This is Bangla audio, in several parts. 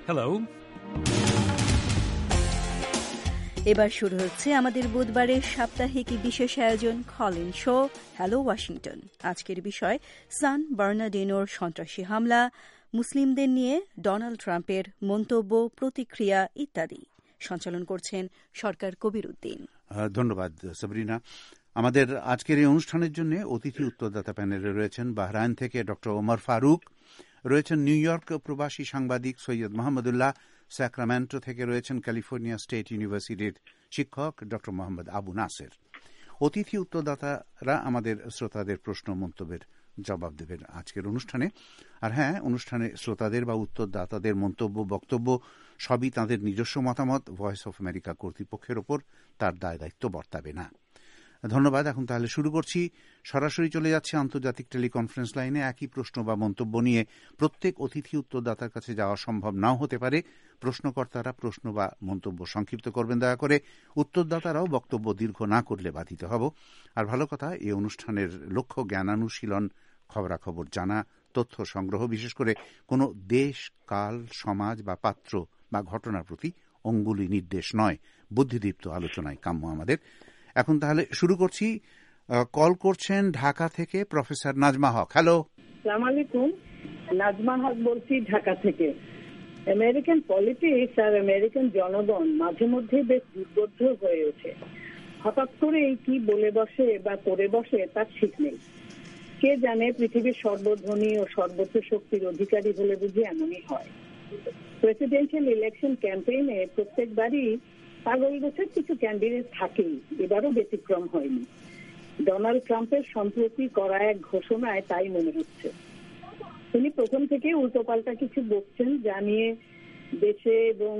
Hello. এবার শুরু হচ্ছে আমাদের বুধবারের সাপ্তাহিক বিশেষ আয়োজন কলিন শো হ্যালো ওয়াশিংটন। আজকের বিষয় সান বার্নার্ডিনোর সন্ত্রাসী হামলা, মুসলিমদের নিয়ে ডোনাল্ড ট্রাম্পের মন্তব্য, প্রতিক্রিয়া ইত্যাদি। সঞ্চালন করছেন সরকার কবির উদ্দিন। ধন্যবাদ সাবরিনা। আমাদের আজকের এই অনুষ্ঠানের জন্য অতিথি উত্তরদাতা প্যানেলে রয়েছেন বাহরাইন থেকে ডক্টর ওমর ফারুক, রয়েছেন নিউ ইয়র্ক প্রবাসী সাংবাদিক সৈয়দ মোহাম্মদুল্লাহ, স্যাক্রামেন্টো থেকে রয়েছেন ক্যালিফোর্নিয়া স্টেট ইউনিভার্সিটির শিক্ষক ডক্টর মোহাম্মদ আবু নাসের। অতিথি উত্তরদাতারা আমাদের শ্রোতাদের প্রশ্ন মন্তব্যের জবাব দেবেন আজকের অনুষ্ঠানে। আর হ্যাঁ, অনুষ্ঠানে শ্রোতাদের বা উত্তরদাতাদের মন্তব্য, বক্তব্য সবই তাঁদের নিজস্ব মতামত, ভয়েস অফ আমেরিকা কর্তৃপক্ষের ওপর তার দায় দায়িত্ব বর্তাবে না। ধন্যবাদ। এখন তাহলে শুরু করছি। সরাসরি চলে যাচ্ছে আন্তর্জাতিক টেলিকনফারেন্স লাইনে। একই প্রশ্ন বা মন্তব্য নিয়ে প্রত্যেক অতিথি উত্তরদাতার কাছে যাওয়া সম্ভব নাও হতে পারে। প্রশ্নকর্তারা প্রশ্ন বা মন্তব্য সংক্ষিপ্ত করবেন দয়া করে। উত্তরদাতারাও বক্তব্য দীর্ঘ না করলে বাধিত হব। আর ভালো কথা, এই অনুষ্ঠানের লক্ষ্য জ্ঞানানুশীলন, খবরাখবর জানা, তথ্য সংগ্রহ, বিশেষ করে কোনো দেশ, কাল, সমাজ বা পাত্র বা ঘটনার প্রতি অঙ্গুলি নির্দেশ নয়, বুদ্ধিদীপ্ত আলোচনায় কাম্য আমাদের। এখন তাহলে শুরু করছি। কল করছেন ঢাকা থেকে প্রফেসর নাজমা হক। হ্যালো। আসসালামু আলাইকুম, নাজমা হক বলছি ঢাকা থেকে। আমেরিকান পলিটিক্স আর আমেরিকান জনগণ মাঝে মধ্যে বেশ দুর্বোধ্য হয়ে ওঠে। হঠাৎ করে কি বলে বসে বা করে বসে তার ঠিক নেই। কে জানে, পৃথিবীর সর্বধনী ও সর্বোচ্চ শক্তির অধিকারী হলে বুঝি এমনই হয়। প্রেসিডেন্সিয়াল ইলেকশন ক্যাম্পেইনে প্রত্যেকবারই পাগল গোছের কিছু ক্যান্ডিডেট থাকেই, এবারও ব্যতিক্রম হয়নি। ডোনাল্ড ট্রাম্পের সম্প্রতি করা এক ঘোষণায় তাই মনে হচ্ছে। তিনি প্রথম থেকে উল্টোপাল্টা কিছু বলছেন, যা নিয়ে দেশে এবং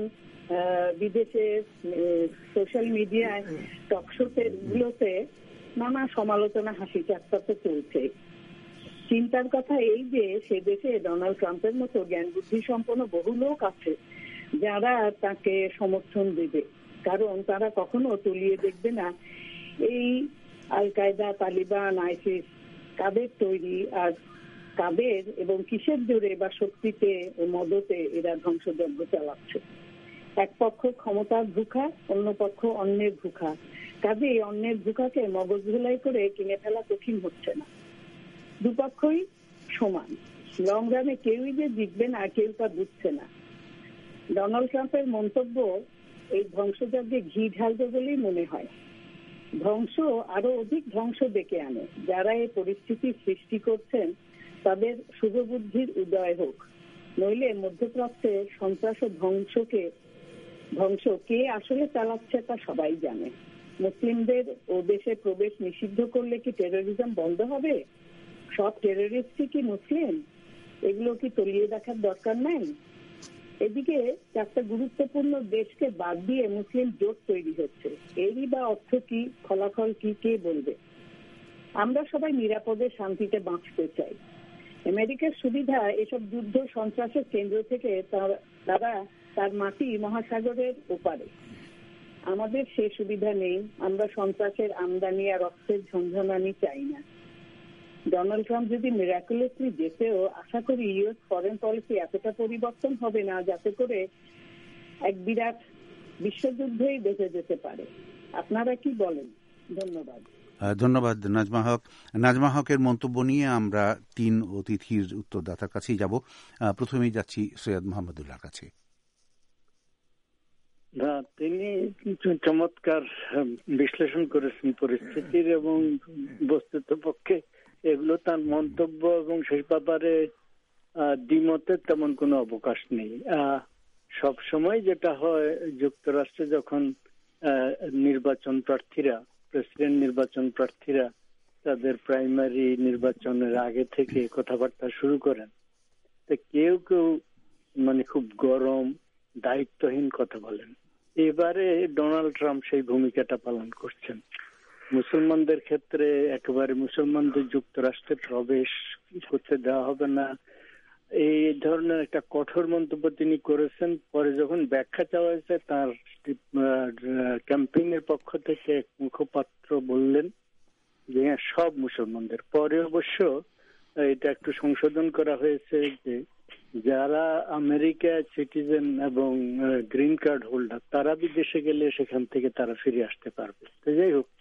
বিদেশে সোশ্যাল মিডিয়ায়, টকশোতে গুলোতে নানা সমালোচনা, হাসি ঠাট্টা তো চলছে। চিন্তার কথা এই যে সে দেশে ডোনাল্ড ট্রাম্পের মতো জ্ঞান বুদ্ধি সম্পন্ন বহু লোক আছে যারা তাকে সমর্থন দেবে, কারণ তারা কখনো তলিয়ে দেখবে না এই আল কায়দা, তালিবান, আইসিস কাদের তৈরি, আর কাদের এবং কিসের জোরে বা শক্তিতে ও মদতে এরা ধ্বংসযজ্ঞ চালাচ্ছে। এক পক্ষ ক্ষমতার ভুখা, অন্য পক্ষ অন্যের ভুখা। কাজেই অন্যের ভুখাকে মগজ ধোলাই করে কিনে ফেলা কঠিন হচ্ছে না। দুপক্ষই সমান। লং রানে কেউই যে জিতবে না, কেউ তা বুঝছে না। ডোনাল্ড ট্রাম্পের মন্তব্য এই ধ্বংসযজ্ঞে ঘি ঢালবে বলেই মনে হয়। ধ্বংস আরো অধিক ধ্বংস ডেকে আনে। যারা এই পরিস্থিতির সৃষ্টি করছেন তাদের শুভবুদ্ধির উদয় হোক, নইলে মধ্যপ্রাচ্যে সন্ত্রাস ও ধ্বংস কে আসলে চালাচ্ছে তা সবাই জানে। মুসলিমদের ও দেশে প্রবেশ নিষিদ্ধ করলে কি টেরোরিজম বন্ধ হবে? সব টেরোরিস্টই কি মুসলিম? এগুলো কি তলিয়ে দেখার দরকার নাই? এদিকে চারটা গুরুত্বপূর্ণ দেশকে বাদ দিয়ে মুসলিম জোট তৈরি হচ্ছে। এরই বা অর্থ কি, ফলাফল কি, কে বলবে? আমরা সবাই নিরাপদে শান্তিতে বাঁচতে চাই। আমেরিকার সুবিধা এসব যুদ্ধ সন্ত্রাসের কেন্দ্র থেকে তারা তার মাটি মহাসাগরের ওপারে। আমাদের সে সুবিধা নেই। আমরা সন্ত্রাসের আমদানি আর অর্থের ঝঞ্ঝনানি চাই না। ডোনাল্ড ট্রাম্প যদি মিরাকুলাসলি যেতেও, আশা করি ইউএস ফরেন পলিসি এতটা পরিবর্তন হবে না যাতে করে এক বিরাট বিশ্বযুদ্ধই বেঁচে যেতে পারে। আপনারা কি বলেন? ধন্যবাদ। ধন্যবাদ নাজমা হক। নাজমা হকের মন্তব্য নিয়ে আমরা তিন অতিথির উত্তরদাতার কাছেই যাব। প্রথমেই যাচ্ছি সৈয়দ মোহাম্মদুল্লাহর কাছে। তিনি চমৎকার বিশ্লেষণ করেছেন পরিস্থিতির, এবং বস্তুত পক্ষে এগুলো তার মন্তব্য, এবং সেই ব্যাপারে দ্বিমতের তেমন কোনো অবকাশ নেই। সব সময় যেটা হয়, যুক্তরাষ্ট্রে যখন নির্বাচন প্রার্থীরা, প্রেসিডেন্ট নির্বাচন প্রার্থীরা তাদের প্রাইমারি নির্বাচনের আগে থেকে কথাবার্তা শুরু করেন, তো কেউ কেউ খুব গরম, দায়িত্বহীন কথা বলেন। এবারে ডোনাল্ড ট্রাম্প সেই ভূমিকাটা পালন করছেন। মুসলমানদের ক্ষেত্রে একেবারে মুসলমানদের যুক্তরাষ্ট্রে প্রবেশ করতে দেওয়া হবে না, এই ধরনের একটা কঠোর মন্তব্য তিনি করেছেন। পরে যখন ব্যাখ্যা চাওয়া হয়েছে, তার ক্যাম্পেইনের পক্ষ থেকে এক মুখপাত্র বললেন যে সব মুসলমানদের। পরে অবশ্য এটা একটু সংশোধন করা হয়েছে যে যারা আমেরিকা সিটিজেন এবং গ্রিন কার্ড হোল্ডার তারা বিদেশে গেলে সেখান থেকে তারা ফিরে আসতে পারবে। তো যাই হোক,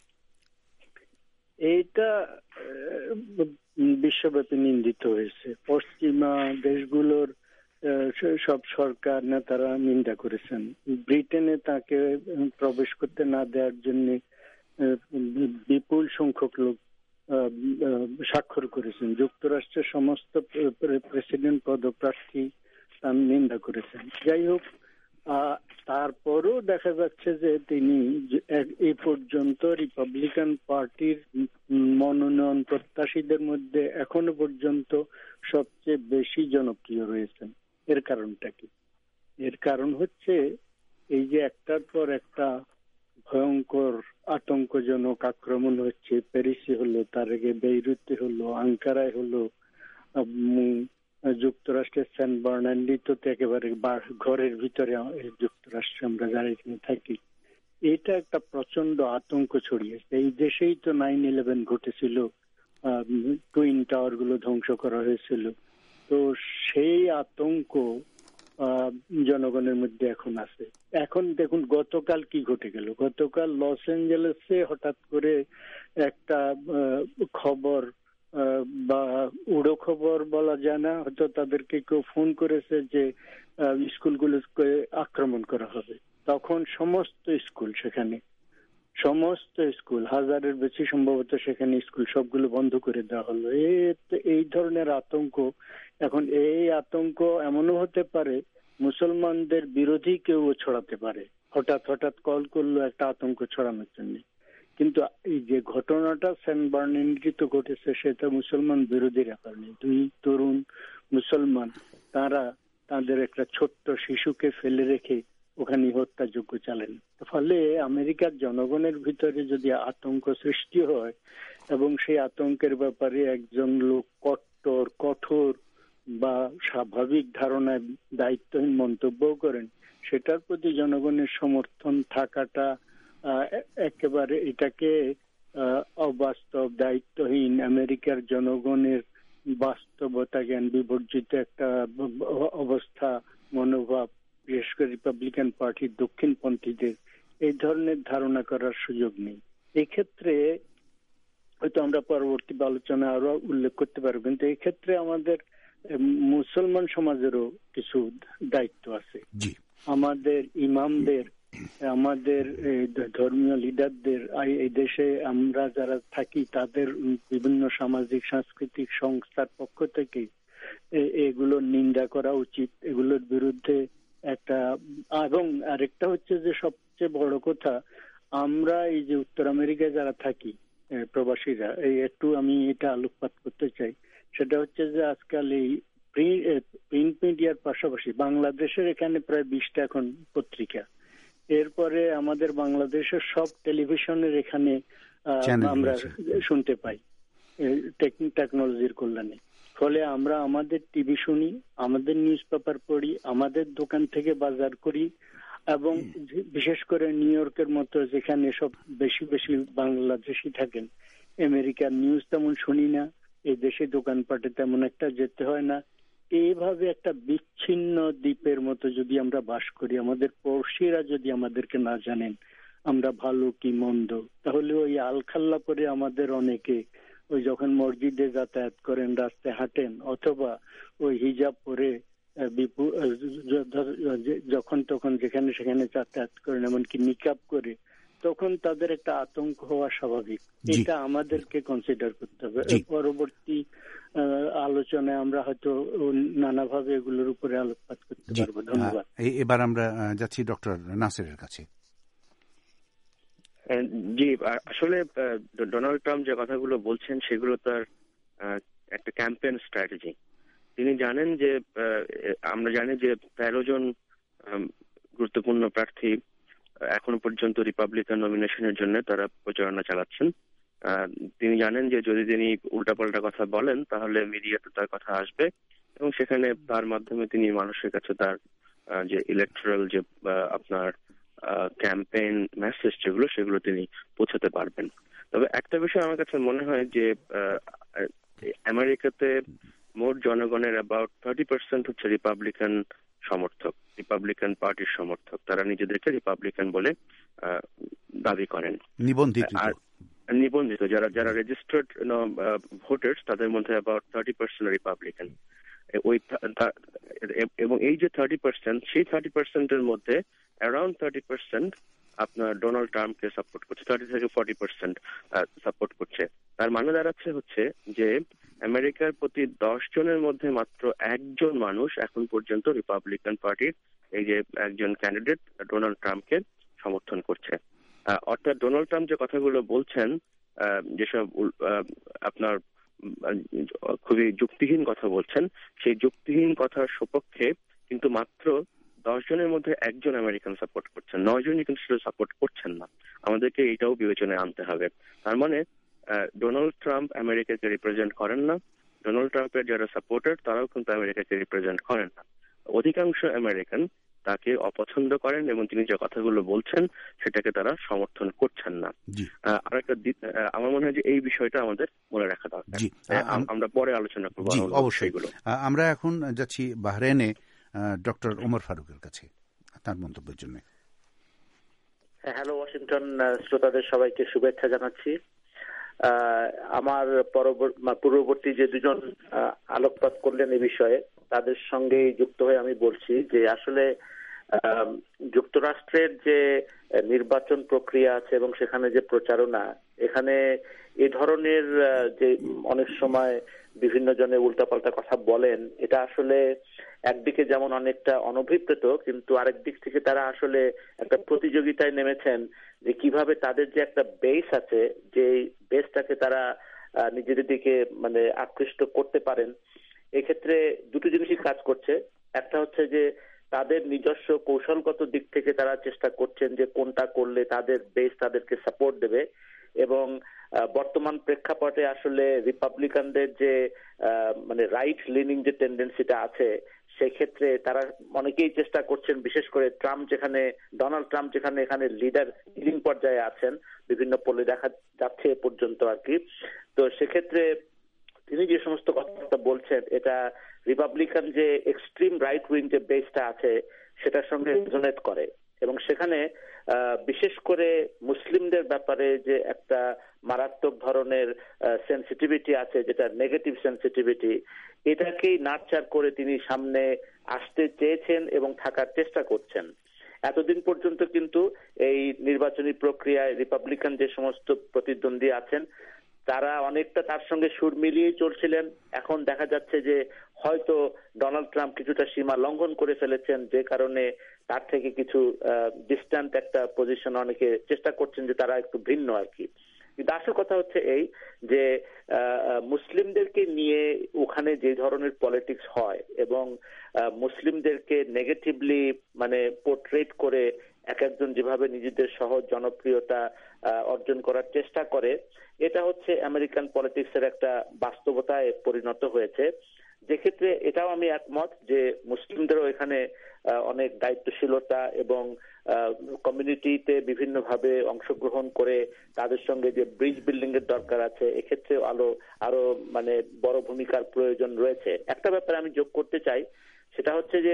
এইটা বিশ্বব্যাপী নিন্দিত হয়েছে। পশ্চিমা দেশগুলোর সব সরকার নেতারা নিন্দা করেছেন। ব্রিটেনে তাকে প্রবেশ করতে না দেওয়ার জন্য বিপুল সংখ্যক লোক স্বাক্ষর করেছেন। যুক্তরাষ্ট্রের সমস্ত প্রেসিডেন্ট পদপ্রার্থী তার নিন্দা করেছেন। যাই হোক, তারপরও দেখা যাচ্ছে যে তিনি এই পর্যন্ত রিপাবলিকান পার্টির মনোনয়ন প্রত্যাশীদের মধ্যে এখনো পর্যন্ত সবচেয়ে বেশি জনপ্রিয় রয়েছেন। এর কারণটা কি? এর কারণ হচ্ছে এই যে একটার পর একটা ভয়ঙ্কর আতঙ্কজনক আক্রমণ হচ্ছে। প্যারিসে হলো, তার আগে বেইরুতে হলো, আঙ্কারায় হলো, যুক্তরাষ্ট্রের সেন্ট বার্নার্ডিনো তো একেবারে ঘরের ভিতরে যুক্তরাষ্ট্রে আমরা যারা এখানে থাকি, এটা একটা প্রচন্ড আতঙ্ক ছড়িয়েছে। এই দেশেই তো 9/11 ঘটেছিল, টুইন টাওয়ার গুলো ধ্বংস করা হয়েছিল। তো সেই আতঙ্ক জনগণের মধ্যে এখন আছে। এখন দেখুন গতকাল কি ঘটে গেল। গতকাল লস অ্যাঞ্জেলেসে হঠাৎ করে একটা খবর বা উড়ো খবর বলা যায় না, হয়তো তাদেরকে কেউ ফোন করেছে যে স্কুলগুলোকে আক্রমণ করা হবে। তখন সমস্ত স্কুল, হাজারের বেশি সম্ভবত সেখানে স্কুল সবগুলো বন্ধ করে দেওয়া হলো। এই ধরনের আতঙ্ক, এখন এই আতঙ্ক এমনও হতে পারে মুসলমানদের বিরোধী কেউ ছড়াতে পারে। হঠাৎ কল করলো একটা আতঙ্ক ছড়ানোর জন্য। কিন্তু এই যে ঘটনাটা সেন্ট বার্নার্ডিনোতে ঘটেছে সেটা মুসলমান বিরোধী ব্যাপার নেই। 2 তরুণ মুসলমান তারা তাদের একটা ছোট্ট শিশুকে ফেলে রেখে ওখানে হত্যাযজ্ঞ চালেন। ফলে আমেরিকার জনগণের ভিতরে যদি আতঙ্ক সৃষ্টি হয় এবং সেই আতঙ্কের ব্যাপারে একজন লোক কঠোর বা স্বাভাবিক ধারণায় দায়িত্বহীন মন্তব্য করেন, সেটার প্রতি জনগণের সমর্থন থাকাটা একেবারে এটাকে অবাস্তব, দায়িত্বহীন, আমেরিকার জনগণের বাস্তবতা জ্ঞান বিবর্জিত একটা অবস্থা, মনোভাব, বিশেষ করে রিপাবলিকান পার্টির দক্ষিণপন্থীদের এই ধরনের ধারণা করার সুযোগ নেই। এক্ষেত্রে হয়তো আমরা পরবর্তী আলোচনায় আরো উল্লেখ করতে পারবো, কিন্তু এই ক্ষেত্রে আমাদের মুসলমান সমাজেরও কিছু দায়িত্ব আছে। আমাদের ইমামদের, আমাদের ধর্মীয় লিডারদের, এই দেশে আমরা যারা থাকি তাদের বিভিন্ন সামাজিক সাংস্কৃতিক সংস্থার পক্ষ থেকে এগুলোর নিন্দা করা উচিত, এগুলোর বিরুদ্ধে একটা। এবং আরেকটা হচ্ছে যে সবচেয়ে বড় কথা, আমরা এই যে উত্তর আমেরিকায় যারা থাকি প্রবাসীরা, একটু আমি এটা আলোকপাত করতে চাই। সেটা হচ্ছে যে আজকাল এই প্রিন্ট মিডিয়ার পাশাপাশি বাংলাদেশের এখানে প্রায় 20টা এখন পত্রিকা, এরপরে আমাদের বাংলাদেশের সব টেলিভিশনের এখানে আমরা শুনতে পাই টেকনোলজির কল্যাণে। ফলে আমরা আমাদের টিভি শুনি, আমাদের নিউজ পেপার পড়ি, আমাদের দোকান থেকে বাজার করি, এবং বিশেষ করে নিউ ইয়র্কের মতো যেখানে সব বেশি বেশি বাংলাদেশি থাকেন, আমেরিকার নিউজ তেমন শুনি না, এই দেশে দোকানপাটে তেমন একটা যেতে হয় না। এইভাবে একটা বিচ্ছিন্ন দ্বীপের মতো যদি আমরা বাস করি, আমাদের পড়শিরা যদি আমাদেরকে না জানেন আমরা ভালো কি মন্দ, তাহলে ওই আলখাল্লা করে আমাদের অনেকে ওই যখন মসজিদে যাতায়াত করেন, রাস্তায় হাঁটেন, অথবা ওই হিজাব পরে যখন তখন যেখানে সেখানে যাতায়াত করেন, এমনকি নিকাব করে, তখন তাদের একটা আতঙ্ক হওয়া স্বাভাবিক। এটা আমাদেরকে কনসিডার করতে হবে। পরবর্তী আলোচনায় আমরা হয়তো নানাভাবে এগুলোর উপরে আলোকপাত করতে পারবো। ধন্যবাদ। এবার আমরা যাচ্ছি ডক্টর নাসিরের কাছে। জি, আসলে ডোনাল্ড ট্রাম্প যে কথাগুলো বলছেন সেগুলো তার একটা ক্যাম্পেইন স্ট্র্যাটেজি। তিনি জানেন যে আমরা জানি যে 13 জন গুরুত্বপূর্ণ প্রার্থী এখনো পর্যন্ত রিপাবলিকান নমিনেশনের জন্য তারা প্রচারণা চালাচ্ছেন। তিনি জানেন যে যদি তিনি উল্টাপাল্টা কথা বলেন তাহলে মিডিয়াতে তার কথা আসবে এবং সেখানে তার মাধ্যমে তিনি মানুষের কাছে তার যে ইলেকট্রাল যে আপনার ক্যাম্পেইন মেসেজ যেগুলো সেগুলো তিনি পৌঁছাতে পারবেন। তবে একটা বিষয় আমার কাছে মনে হয় যে আমেরিকাতে মোট জনগণের অ্যাবাউট 30% হচ্ছে রিপাবলিকান সমর্থক, রিপাবলিকান পার্টির সমর্থক। তারা নিজেদেরকে রিপাবলিকান বলে দাবি করেন। নিবন্ধিত যারা রেজিস্টার্ড ভোটার্স, তাদের মধ্যে অ্যাবাউট 30% রিপাবলিকান। এবং এই যে 30%, সেই 30%-এর মধ্যে অ্যারাউন্ড 30% আপনার ডোনাল্ড ট্রাম্পকে সাপোর্ট করছে, 30 থেকে 40% সাপোর্ট করছে। তার মানে দাঁড়াচ্ছে হচ্ছে যে আমেরিকার প্রতি 10 জনের মধ্যে মাত্র একজন মানুষ এখন পর্যন্ত রিপাবলিকান পার্টির এই যে একজন ক্যান্ডিডেট ডোনাল্ড ট্রাম্পকে সমর্থন করছে। অর্থাৎ ডোনাল্ড ট্রাম্প যে কথাগুলো বলছেন, যেসব আপনার খুবই যুক্তিহীন কথা বলছেন, সেই যুক্তিহীন কথার সপক্ষে কিন্তু মাত্র 10 জনের মধ্যে একজন আমেরিকান সাপোর্ট করছেন, 9 জনই কিন্তু সেটা সাপোর্ট করছেন না। আমাদেরকে এটাও বিবেচনায় আনতে হবে। তার মানে ডোনাল্ড ট্রাম্প আমেরিকাকে রিপ্রেজেন্ট করেন না, ডোনাল্ড ট্রাম্পের যারা সাপোর্টার তারাও কিন্তু আমেরিকাকে রিপ্রেজেন্ট করেন না। অধিকাংশ আমেরিকান তাকে অপছন্দ করেন এবং তিনি যে কথাগুলো বলছেন সেটাকে তারা সমর্থন করছেন না। আরেকটা আমার মনে হয় যে এই বিষয়টা আমাদের মনে রাখা দরকার। আমরা পরে আলোচনা করবো অবশ্যই। আমরা এখন যাচ্ছি বাহরাইনে ডক্টর ওমর ফারুকের কাছে তার মন্তব্যের জন্য। হ্যালো ওয়াশিংটন, শ্রোতাদের সবাইকে শুভেচ্ছা জানাচ্ছি। আমার পূর্ববর্তী যে দুজন আলোকপাত করলেন এই বিষয়ে, তাদের সঙ্গে যুক্ত হয়ে আমি বলছি যে আসলে যুক্তরাষ্ট্রের যে নির্বাচন প্রক্রিয়া আছে এবং সেখানে যে প্রচারণা, এখানে এ ধরনের যে অনেক সময় বিভিন্ন জনে উল্টাপাল্টা কথা বলেন, এটা আসলে একদিকে যেমন অনেকটা অনভিপ্রেত, কিন্তু আরেক দিক থেকে তারা আসলে একটা প্রতিযোগিতায় নেমেছেন যে কিভাবে তাদের যে একটা বেস আছে, যে বেসটাকে তারা নিজেদের দিকে মানে আকৃষ্ট করতে পারেন। এক্ষেত্রে দুটো জিনিসই কাজ করছে। একটা হচ্ছে যে তাদের নিজস্ব কৌশলগত দিক থেকে তারা চেষ্টা করছেন যে কোনটা করলে তাদের বেস তাদেরকে সাপোর্ট দেবে, এবং বর্তমান প্রেক্ষাপটে আসলে রিপাবলিকানদের যে মানে রাইট লিনিং যে টেন্ডেন্সিটা আছে, সেক্ষেত্রে তারা অনেকেই চেষ্টা করছেন, বিশেষ করে ডোনাল্ড ট্রাম্প যেখানে এখানে লিডিং পর্যায়ে আছেন, বিভিন্ন পোলে দেখা যাচ্ছে পর্যন্ত আর কি। তো সেক্ষেত্রে তিনি যে সমস্ত কথাবার্তা বলছেন, এটা রিপাবলিকান যে এক্সট্রিম রাইট উইং যে বেসটা আছে সেটার সঙ্গে রেজোনেট করে, এবং সেখানে বিশেষ করে মুসলিমদের ব্যাপারে যে একটা মারাত্মক ধরনের সেন্সিটিভিটি আছে, যেটা নেগেটিভ সেন্সিটিভিটি, এটাকেই নার্চার করে তিনি সামনে আসতে চেয়েছেন এবং থাকার চেষ্টা করছেন। এতদিন পর্যন্ত কিন্তু এই নির্বাচনী প্রক্রিয়ায় রিপাবলিকান যে সমস্ত প্রতিদ্বন্দ্বী আছেন তারা অনেকটা তার সঙ্গে সুর মিলিয়েই চলছিলেন। এখন দেখা যাচ্ছে যে হয়তো ডোনাল্ড ট্রাম্প কিছুটা সীমা লঙ্ঘন করে ফেলেছেন, যে কারণে তার থেকে কিছু ডিস্ট্যান্ট একটা পজিশন অনেকে চেষ্টা করছেন যে তারা একটু ভিন্ন আর কি। কিন্তু আসল কথা হচ্ছে এই যে মুসলিমদেরকে নিয়ে ওখানে যে ধরনের পলিটিক্স হয় এবং মুসলিমদেরকে নেগেটিভলি মানে পোর্ট্রেট করে এক একজন যেভাবে নিজেদের সহজ জনপ্রিয়তা অর্জন করার চেষ্টা করে, এটা হচ্ছে আমেরিকান পলিটিক্সের একটা বাস্তবতায় পরিণত হয়েছে। যে ক্ষেত্রে এটাও আমি একমত যে মুসলিমদেরও এখানে অনেক দায়িত্বশীলতা এবং কমিউনিটিতে বিভিন্নভাবে অংশগ্রহণ করে তাদের সঙ্গে যে ব্রিজ বিল্ডিং এর দরকার আছে, এক্ষেত্রে আরো মানে বড় ভূমিকার প্রয়োজন রয়েছে। একটা ব্যাপারে আমি যোগ করতে চাই, সেটা হচ্ছে যে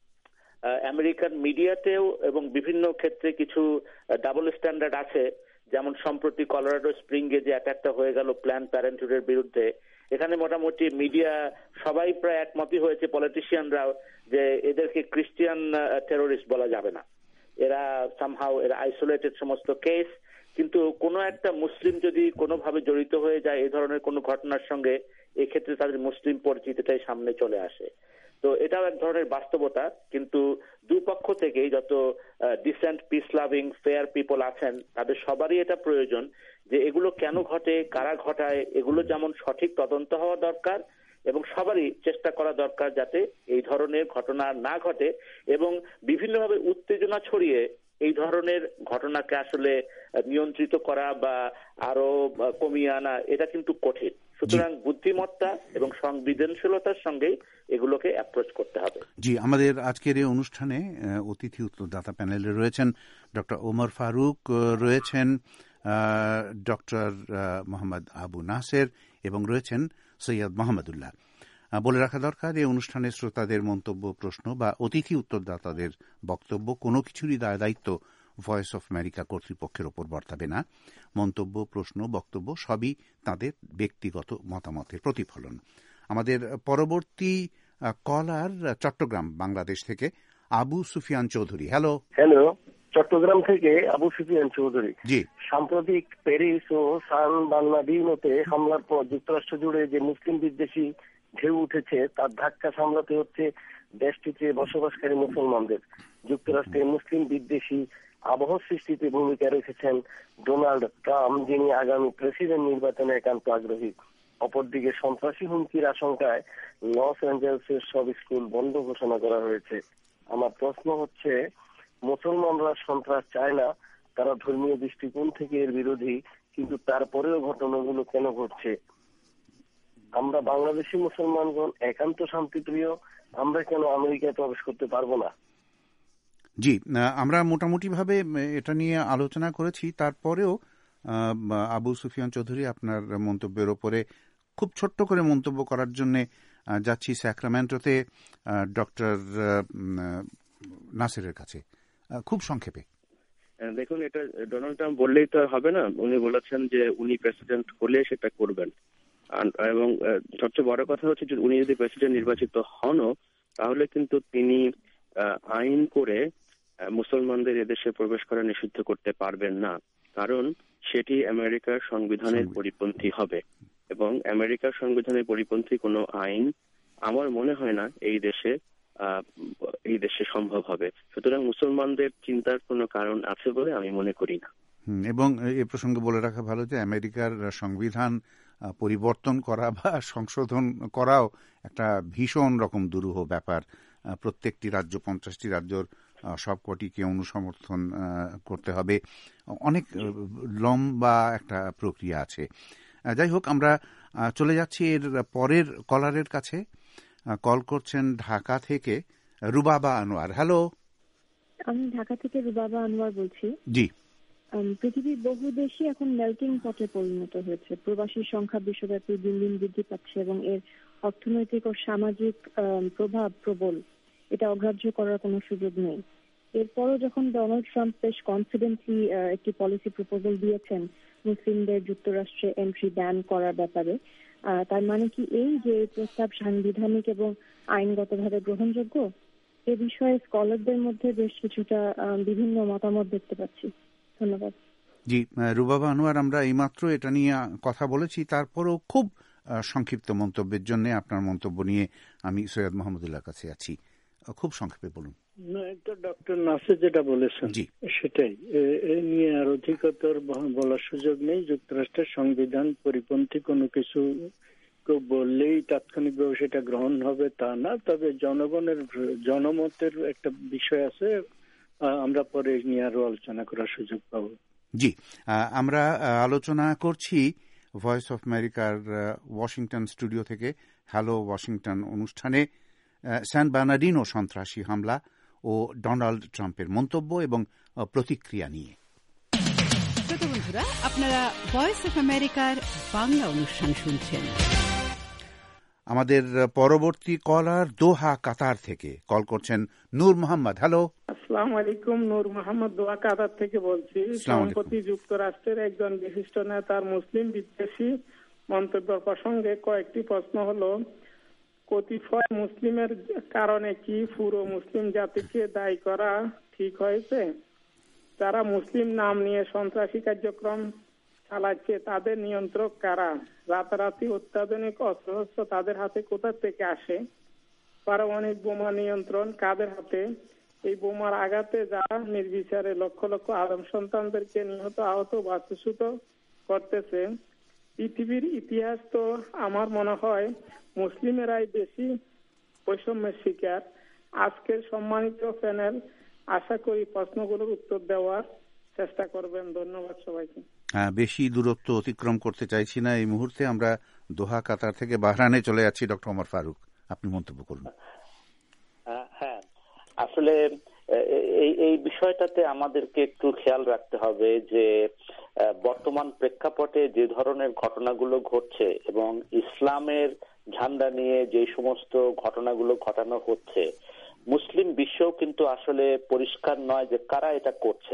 আমেরিকান মিডিয়াতেও এবং বিভিন্ন ক্ষেত্রে কিছু ডাবল স্ট্যান্ডার্ড আছে। যেমন সম্প্রতি কলোরাডো স্প্রিংয়ে যে অ্যাটাকটা হয়ে গেল প্ল্যান প্যারেন্টহুডের বিরুদ্ধে, এখানে মোটামুটি মিডিয়া সবাই প্রায় একমতই হয়েছে, পলিটিশিয়ানরাও, যে এদেরকে ক্রিশ্চিয়ান টেরোরিস্ট বলা যাবে না, এরা সামহাও এরা আইসোলেটেড সমস্ত কেস। কিন্তু কোনো একটা মুসলিম যদি কোনোভাবে জড়িত হয়ে যায় এই ধরনের কোনো ঘটনার সঙ্গে, এক্ষেত্রে তাদের মুসলিম পরিচিতিটাই সামনে চলে আসে। তো এটাও এক ধরনের বাস্তবতা। কিন্তু দুপক্ষ থেকেই যত decent peace loving fair people আছেন তাদের সবারই এটা প্রয়োজন যে এগুলো কেন ঘটে, কারা ঘটায়, এগুলো যেমন সঠিক তদন্ত হওয়া দরকার এবং সবারই চেষ্টা করা দরকার যাতে এই ধরনের ঘটনা না ঘটে, এবং বিভিন্নভাবে উত্তেজনা ছড়িয়ে এই ধরনের ঘটনাকে আসলে নিয়ন্ত্রিত করা বা আরো কমিয়ে আনা এটা কিন্তু কঠিন। সুতরাং বুদ্ধিমত্তা এবং সংবেদনশীলতার সঙ্গে এগুলোকে অ্যাপ্রোচ করতে হবে। জি, আমাদের আজকের এই অনুষ্ঠানে অতিথি উত্তরদাতা প্যানেলে রয়েছেন ডক্টর ওমর ফারুক, রয়েছেন ডক্টর মোহাম্মদ আবু নাসের এবং রয়েছেন সৈয়দ মাহমুদুল্লাহ। বলে রাখা দরকার, এই অনুষ্ঠানের শ্রোতাদের মন্তব্য, প্রশ্ন বা অতিথি উত্তরদাতাদের বক্তব্য কোনো কিছুরই দায়িত্ব ভয়েস অফ আমেরিকা কর্তৃপক্ষের ওপর বর্তাবে না। মন্তব্য, প্রশ্ন, বক্তব্য সবই তাদের ব্যক্তিগত মতামতের প্রতিফলন। আমাদের পরবর্তী কলার চট্টগ্রাম বাংলাদেশ থেকে আবু সুফিয়ান চৌধুরী। হ্যালো। চট্টগ্রাম থেকে আবু সুফিয়ান চৌধুরী। জি। সাম্প্রতিক প্যারিস ও সান বার্নার্ডিনোতে হামলার পর যুক্তরাষ্ট্র জুড়ে যে মুসলিম বিদ্বেষী ঢেউ উঠেছে তার ধাক্কা সামলাতে হচ্ছে দেশটিতে বসবাসকারী মুসলমানদের। যুক্তরাষ্ট্রে মুসলিম বিদ্বেষী আবহ সৃষ্টিতে ভূমিকা রেখেছেন ডোনাল্ড ট্রাম্প, যিনি আগামী প্রেসিডেন্ট নির্বাচনে একান্ত আগ্রহী। অপরদিকে সন্ত্রাসী হুমকির আশঙ্কায় লস অ্যাঞ্জেলসের সব স্কুল বন্ধ ঘোষণা করা হয়েছে। আমার প্রশ্ন হচ্ছে, মুসলমানরা সন্ত্রাস চায় না, তারা ধর্মীয় দৃষ্টিকোণ থেকে এর বিরোধী, কিন্তু তারপরেও ঘটনাগুলো কেন ঘটছে? আমরা বাংলাদেশি মুসলমানগণ একান্ত শান্তিপ্রিয়, আমরা কেন আমেরিকায় প্রবেশ করতে পারবো না? জি, আমরা মোটামুটি ভাবে এটা নিয়ে আলোচনা করেছি। তারপরেও আবু সুফিয়ান চৌধুরী, আপনার মন্তব্যের ওপরে খুব ছোট্ট করে মন্তব্য করার জন্য যাচ্ছি স্যাক্রামেন্টোতে ডক্টর নাসিরের কাছে, খুব সংক্ষেপে। দেখুন, এটা ডোনাল্ড ট্রাম্প বললেই তো হবে না। উনি বলেছেন যে উনি প্রেসিডেন্ট হলে সেটা করবেন, এবং সবচেয়ে বড় কথা হচ্ছে উনি যদি প্রেসিডেন্ট নির্বাচিত হনও তাহলে কিন্তু তিনি আইন করে মুসলমানদের এদেশে প্রবেশ করা নিষিদ্ধ করতে পারবেন না, কারণ সেটি আমেরিকার সংবিধানের পরিপন্থী হবে, এবং আমেরিকার সংবিধানের পরিপন্থী কোনো আইন আমার মনে হয় না এই দেশে সম্ভব হবে। সুতরাং মুসলমানদের চিন্তার কোনো কারণ আছে বলে আমি মনে করি না। এবং এ প্রসঙ্গে বলে রাখা ভালো যে আমেরিকার সংবিধান পরিবর্তন করা বা সংশোধন করাও একটা ভীষণ রকম দুরূহ ব্যাপার। প্রত্যেকটি রাজ্য, 50টি রাজ্যর সবকটিকে অনুসমর্থন করতে হবে, অনেক লম্বা একটা প্রক্রিয়া আছে। যাই হোক, আমরা চলে যাচ্ছি এর পরের কলারের কাছে। কল করছেন ঢাকা থেকে রুবাবা আনোয়ার। হ্যালো। আমি ঢাকা থেকে রুবাবা আনোয়ার বলছি। জি। পৃথিবীর বহু দেশই এখন মেল্টিং পটে পরিণত হয়েছে। প্রবাসীর সংখ্যা বিশ্বব্যাপী দিন দিন বৃদ্ধি পাচ্ছে এবং এর অর্থনৈতিক ও সামাজিক প্রভাব প্রবল। এটা অগ্রাহ্য করার কোনো সুযোগ নেই। এরপরও যখন ডোনাল্ড ট্রাম্প বেশ কনফিডেন্টলি একটি পলিসি প্রপোজাল দিয়েছেন মুসলিমদের যুক্তরাষ্ট্রে এন্ট্রি ব্যান করার ব্যাপারে, তার মানে কি এই যে প্রস্তাব সাংবিধানিক এবং আইনগতভাবে গ্রহণযোগ্য? এ বিষয়ে স্কলারদের মধ্যে বেশ কিছুটা বিভিন্ন মতামত দেখতে পাচ্ছি। ধন্যবাদ। জি, রুবাবা আনোয়ার, আমরা এইমাত্র এটা নিয়ে কথা বলেছি। তারপরও খুব সংক্ষিপ্ত মন্তব্যের জন্য আপনার মন্তব্য নিয়ে আমি সৈয়দ মোহাম্মদুল্লাহর কাছে আছি, খুব সংক্ষেপে বলুন। এটা ডক্টর নাসির যেটা বলেছেন সেটাই, এ নিয়ে আর অধিকতর বলার সুযোগ নেই। যুক্তরাষ্ট্রের সংবিধান পরিপন্থী কোনো কিছু কেউ বললেই তাৎক্ষণিকভাবে সেটা গ্রহণ হবে তা না, তবে জনগণের জনমতের একটা বিষয় আছে, আমরা পরে নিয়ে আরো আলোচনা করার সুযোগ পাবো। জি, আমরা আলোচনা করছি ভয়েস অফ আমেরিকার ওয়াশিংটন স্টুডিও থেকে হ্যালো ওয়াশিংটন অনুষ্ঠানে স্যান বার্নার্ডিনো সন্ত্রাসী হামলা ও ডোনাল্ড ট্রাম্পের মন্তব্য এবং প্রতিক্রিয়া নিয়ে। শ্রোতা বন্ধুরা, আপনারা ভয়েস অফ আমেরিকার বাংলা অনুষ্ঠান শুনছেন। আমাদের পরবর্তী কলার দোহা কাতার থেকে কল করছেন নূর মোহাম্মদ। হ্যালো। আসসালামু আলাইকুম, নূর মোহাম্মদ দোহা কাতার থেকে বলছি। সম্প্রতি যুক্তরাষ্ট্রের একজন বিশিষ্ট নেতার মুসলিম বিদ্বেষী মন্তব্যের প্রসঙ্গে কয়েকটি প্রশ্ন হলো, কতিপয় মুসলিমের কারণে কি পুরো মুসলিম জাতিকে দায়ী করা ঠিক হয়েছে? যারা মুসলিম নাম নিয়ে সন্ত্রাসী কার্যক্রম চালাচ্ছে তাদের নিয়ন্ত্রক কারা? রাতারাতি অত্যাধুনিক অস্ত্রশস্ত্র তাদের হাতে কোথা থেকে আসে? পারমাণবিক বোমা নিয়ন্ত্রণ কাদের হাতে? এই বোমার আঘাতে যারা নির্বিচারে লক্ষ লক্ষ আদম সন্তানদেরকে নিহত, আহত, বাস্তুচ্যুত করতেছে। পৃথিবীর ইতিহাস তো আমার মনে হয় মুসলিমেরাই বেশি বৈষম্যের শিকার। আজকের সম্মানিত প্যানেল আশা করি প্রশ্নগুলোর উত্তর দেওয়ার চেষ্টা করবেন। ধন্যবাদ সবাইকে। বেশি দূরত্ব অতিক্রম করতে চাইছি না এই মুহূর্তে। আমরা দোহা কাতার থেকে বাহরাইনে চলে যাচ্ছি। ডক্টর ওমর ফারুক, আপনি মন্তব্য করুন। হ্যাঁ, আসলে এই বিষয়টাতে আমাদেরকে একটু খেয়াল রাখতে হবে যে বর্তমান প্রেক্ষাপটে যে ধরনের ঘটনাগুলো ঘটছে এবং ইসলামের ঝান্ডা নিয়ে যে সমস্ত ঘটনাগুলো ঘটানো হচ্ছে, মুসলিম বিশ্বও কিন্তু আসলে পরিষ্কার নয় যে কারা এটা করছে।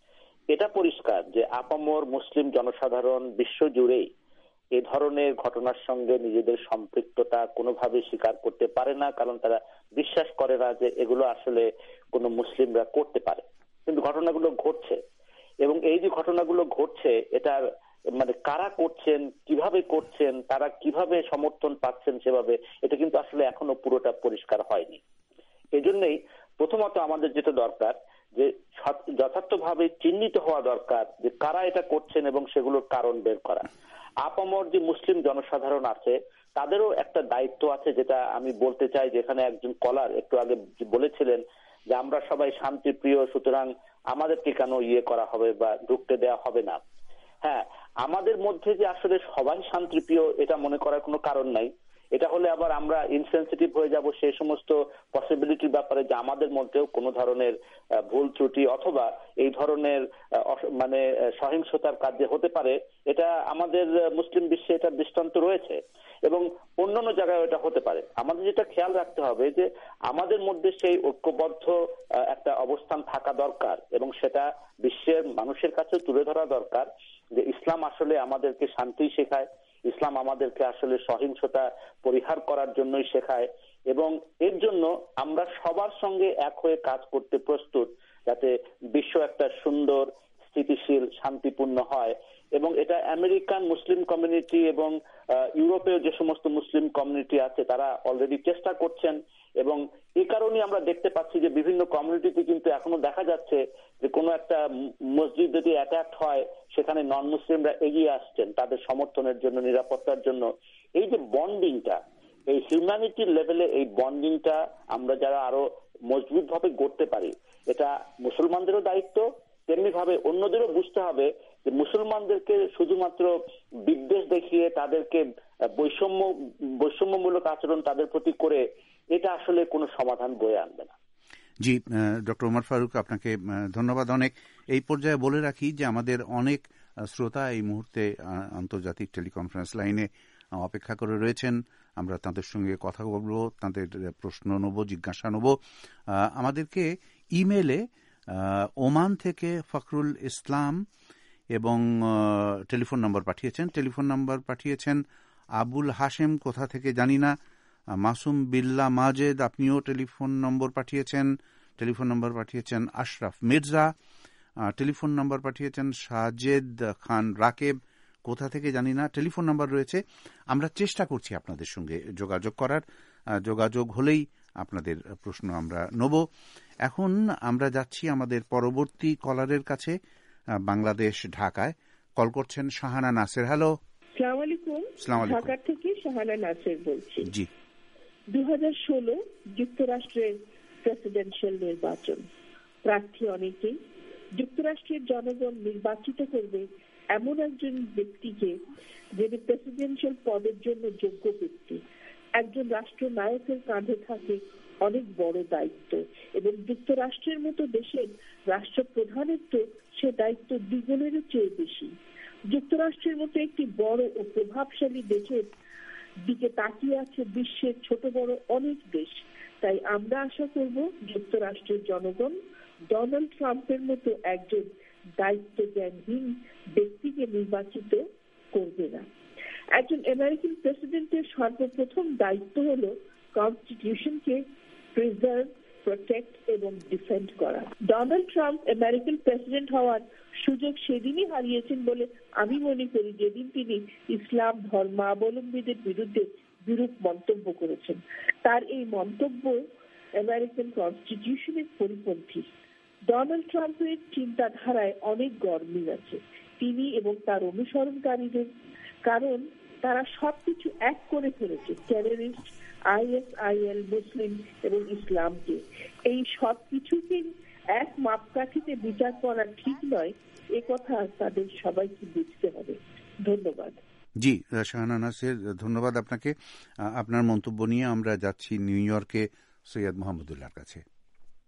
এটা পরিষ্কার যে আপামর মুসলিম জনসাধারণ বিশ্ব জুড়েই এ ধরনের ঘটনার সঙ্গে নিজেদের সম্পৃক্ততা কোনোভাবে স্বীকার করতে পারে না, কারণ তারা বিশ্বাস করে না যে এগুলো আসলে কোনো মুসলিমরা করতে পারে। কিন্তু ঘটনাগুলো ঘটছে, এবং এই যে ঘটনাগুলো ঘটছে এটার মানে কারা করছেন, কিভাবে করছেন, তারা কিভাবে সমর্থন পাচ্ছেন সেভাবে, এটা কিন্তু আসলে এখনো পুরোটা পরিষ্কার হয়নি। এজন্যই প্রথমত আমাদের যেটা দরকার যে যথার্থভাবে চিহ্নিত হওয়া দরকার যে কারা এটা করছেন এবং সেগুলোর কারণ বের করা। আপামর যে মুসলিম জনসাধারণ আছে তাদেরও একটা দায়িত্ব আছে, যেটা আমি বলতে চাই। যেখানে একজন কলার একটু আগে বলেছিলেন যে আমরা সবাই শান্তিপ্রিয়, সুতরাং আমাদেরকে কেন করা হবে বা ঢুকতে দেওয়া হবে না। হ্যাঁ, আমাদের মধ্যে যে আসলে সবাই শান্তিপ্রিয় এটা মনে করার কোনো কারণ নাই। এটা হলে আবার আমরা ইনসেনসিটিভ হয়ে যাব সেই সমস্ত পসিবিলিটির ব্যাপারে যে আমাদের মধ্যেও কোনো ধরনের ভুল ত্রুটি অথবা এই ধরনের মানে সহিংসতার কাজ যে হতে পারে, এটা আমাদের মুসলিম বিশ্বে এটা দৃষ্টান্ত রয়েছে এবং অন্যান্য জায়গায় এটা হতে পারে। আমাদের যেটা খেয়াল রাখতে হবে যে আমাদের মধ্যে সেই ঐক্যবদ্ধ একটা অবস্থান থাকা দরকার এবং সেটা বিশ্বের মানুষের কাছে তুলে ধরা দরকার যে ইসলাম আসলে আমাদেরকে শান্তি শেখায়, ইসলাম আমাদেরকে আসলে সহিংসতা পরিহার করার জন্যই শেখায় এবং এর জন্য আমরা সবার সঙ্গে এক হয়ে কাজ করতে প্রস্তুত, যাতে বিশ্ব একটা সুন্দর, স্থিতিশীল, শান্তিপূর্ণ হয়। এবং এটা আমেরিকান মুসলিম কমিউনিটি এবং ইউরোপেও যে সমস্ত মুসলিম কমিউনিটি আছে তারা অলরেডি চেষ্টা করছেন এবং এই কারণেই আমরা দেখতে পাচ্ছি যে বিভিন্ন কমিউনিটিতে কিন্তু এখনো দেখা যাচ্ছে যে কোনো একটা মসজিদ যদি অ্যাটাক হয় সেখানে নন মুসলিমরা এগিয়ে আসছেন তাদের সমর্থনের জন্য, নিরাপত্তার জন্য। এই যে বন্ডিংটা, এই হিউম্যানিটির লেভেলে এই বন্ডিংটা আমরা যারা আরো মজবুত ভাবে গড়তে পারি, এটা মুসলমানদেরও দায়িত্ব, তেমনি ভাবে অন্যদেরও বুঝতে হবে যে মুসলমানদেরকে শুধুমাত্র বিদ্বেষ দেখিয়ে তাদেরকে বৈষম্যমূলক আচরণ তাদের প্রতি করে এটা আসলে কোনো সমাধান বয়ে আনবে না। জি, ডক্টর ওমর ফারুক, আপনাকে ধন্যবাদ অনেক। এই পর্যায়ে বলে রাখি যে আমাদের অনেক শ্রোতা এই মুহূর্তে আন্তর্জাতিক টেলিকনফারেন্স লাইনে অপেক্ষা করে রয়েছেন। আমরা তাদের সঙ্গে কথা বলবো, তাদের প্রশ্ন নেব, জিজ্ঞাসা নেব। আমাদেরকে ইমেলে ওমান থেকে ফখরুল ইসলাম এবং টেলিফোন নম্বর পাঠিয়েছেন। টেলিফোন নম্বর পাঠিয়েছেন আবুল হাশেম, কোথা থেকে জানি না। মাসুম বিল্লা মাজেদ, আপনিও টেলিফোন নম্বর পাঠিয়েছেন। টেলিফোন নম্বর পাঠিয়েছেন আশরাফ মির্জা। টেলিফোন নম্বর পাঠিয়েছেন সাজেদ খান রাকেব, কোথা থেকে জানি না। টেলিফোন নম্বর রয়েছে। আমরা চেষ্টা করছি আপনাদের সঙ্গে যোগাযোগ করার। যোগাযোগ হলেই আপনাদের প্রশ্ন আমরা নেব। এখন আমরা যাচ্ছি আমাদের পরবর্তী কলারের কাছে। বাংলাদেশ, ঢাকায় কল করছেন শাহানা নাসের। হ্যালো, আসসালামু আলাইকুম। ঢাকা থেকে শাহানা নাসের বলছি। জি, 2016 যুক্তরাষ্ট্রের প্রেসিডেন্সিয়াল নির্বাচন, প্রার্থী অনেকেই। যুক্তরাষ্ট্রের জনগণ নির্বাচিত করবে এমন একজন ব্যক্তিকে যিনি প্রেসিডেন্সিয়াল পদের জন্য যোগ্য ব্যক্তি। একজন রাষ্ট্রনায়কের কাঁধে থাকে অনেক বড় দায়িত্ব এবং যুক্তরাষ্ট্রের মতো দেশের রাষ্ট্রপ্রধানের তো সে দায়িত্ব দ্বিগুণেরও চেয়ে বেশি। যুক্তরাষ্ট্রের মতো একটি বড় ও প্রভাবশালী দেশের দিকে তাকিয়ে আছে বিশ্বের ছোট বড় অনেক দেশ। তাই আমরা আশা করব যুক্তরাষ্ট্রের জনগণ ডোনাল্ড ট্রাম্পের মতো একজন দায়িত্বজ্ঞানহীন ব্যক্তিকে নির্বাচিত করবে না। একজন আমেরিকান প্রেসিডেন্টের সর্বপ্রথম দায়িত্ব হলো কনস্টিটিউশনকে প্রিজার্ভ, প্রোটেক্ট এবং ডিফেন্ড করা। ডোনাল্ড ট্রাম্প আমেরিকান প্রেসিডেন্ট হওয়ার সুযোগ সেদিনই হারিয়েছেন বলে আমি মনে করি যেদিন তিনি ইসলাম ধর্মাবলম্বীদের বিরুদ্ধে বিরূপ মন্তব্য করেছেন। তার এই মন্তব্য আমেরিকান কনস্টিটিউশনের পরিপন্থী। ডোনাল্ড ট্রাম্পের চিন্তাধারায় অনেক গরমিল আছে তিনি এবং তার অনুসরণকারীদের, কারণ তারা সবকিছু এক করে ফেলেছে। টেররিস্ট, ISIL, মুসলিম এবং ইসলামকে, এই সবকিছুকে এক মাপকাঠিতে বিচার করা ঠিক নয়, এ কথা তাদের সবাইকে বুঝতে হবে। ধন্যবাদ। জি, শাহানা নাসের, ধন্যবাদ আপনাকে। আপনার মন্তব্য নিয়ে আমরা যাচ্ছি নিউ ইয়র্কে সৈয়দ মোহাম্মদুল্লাহর কাছে।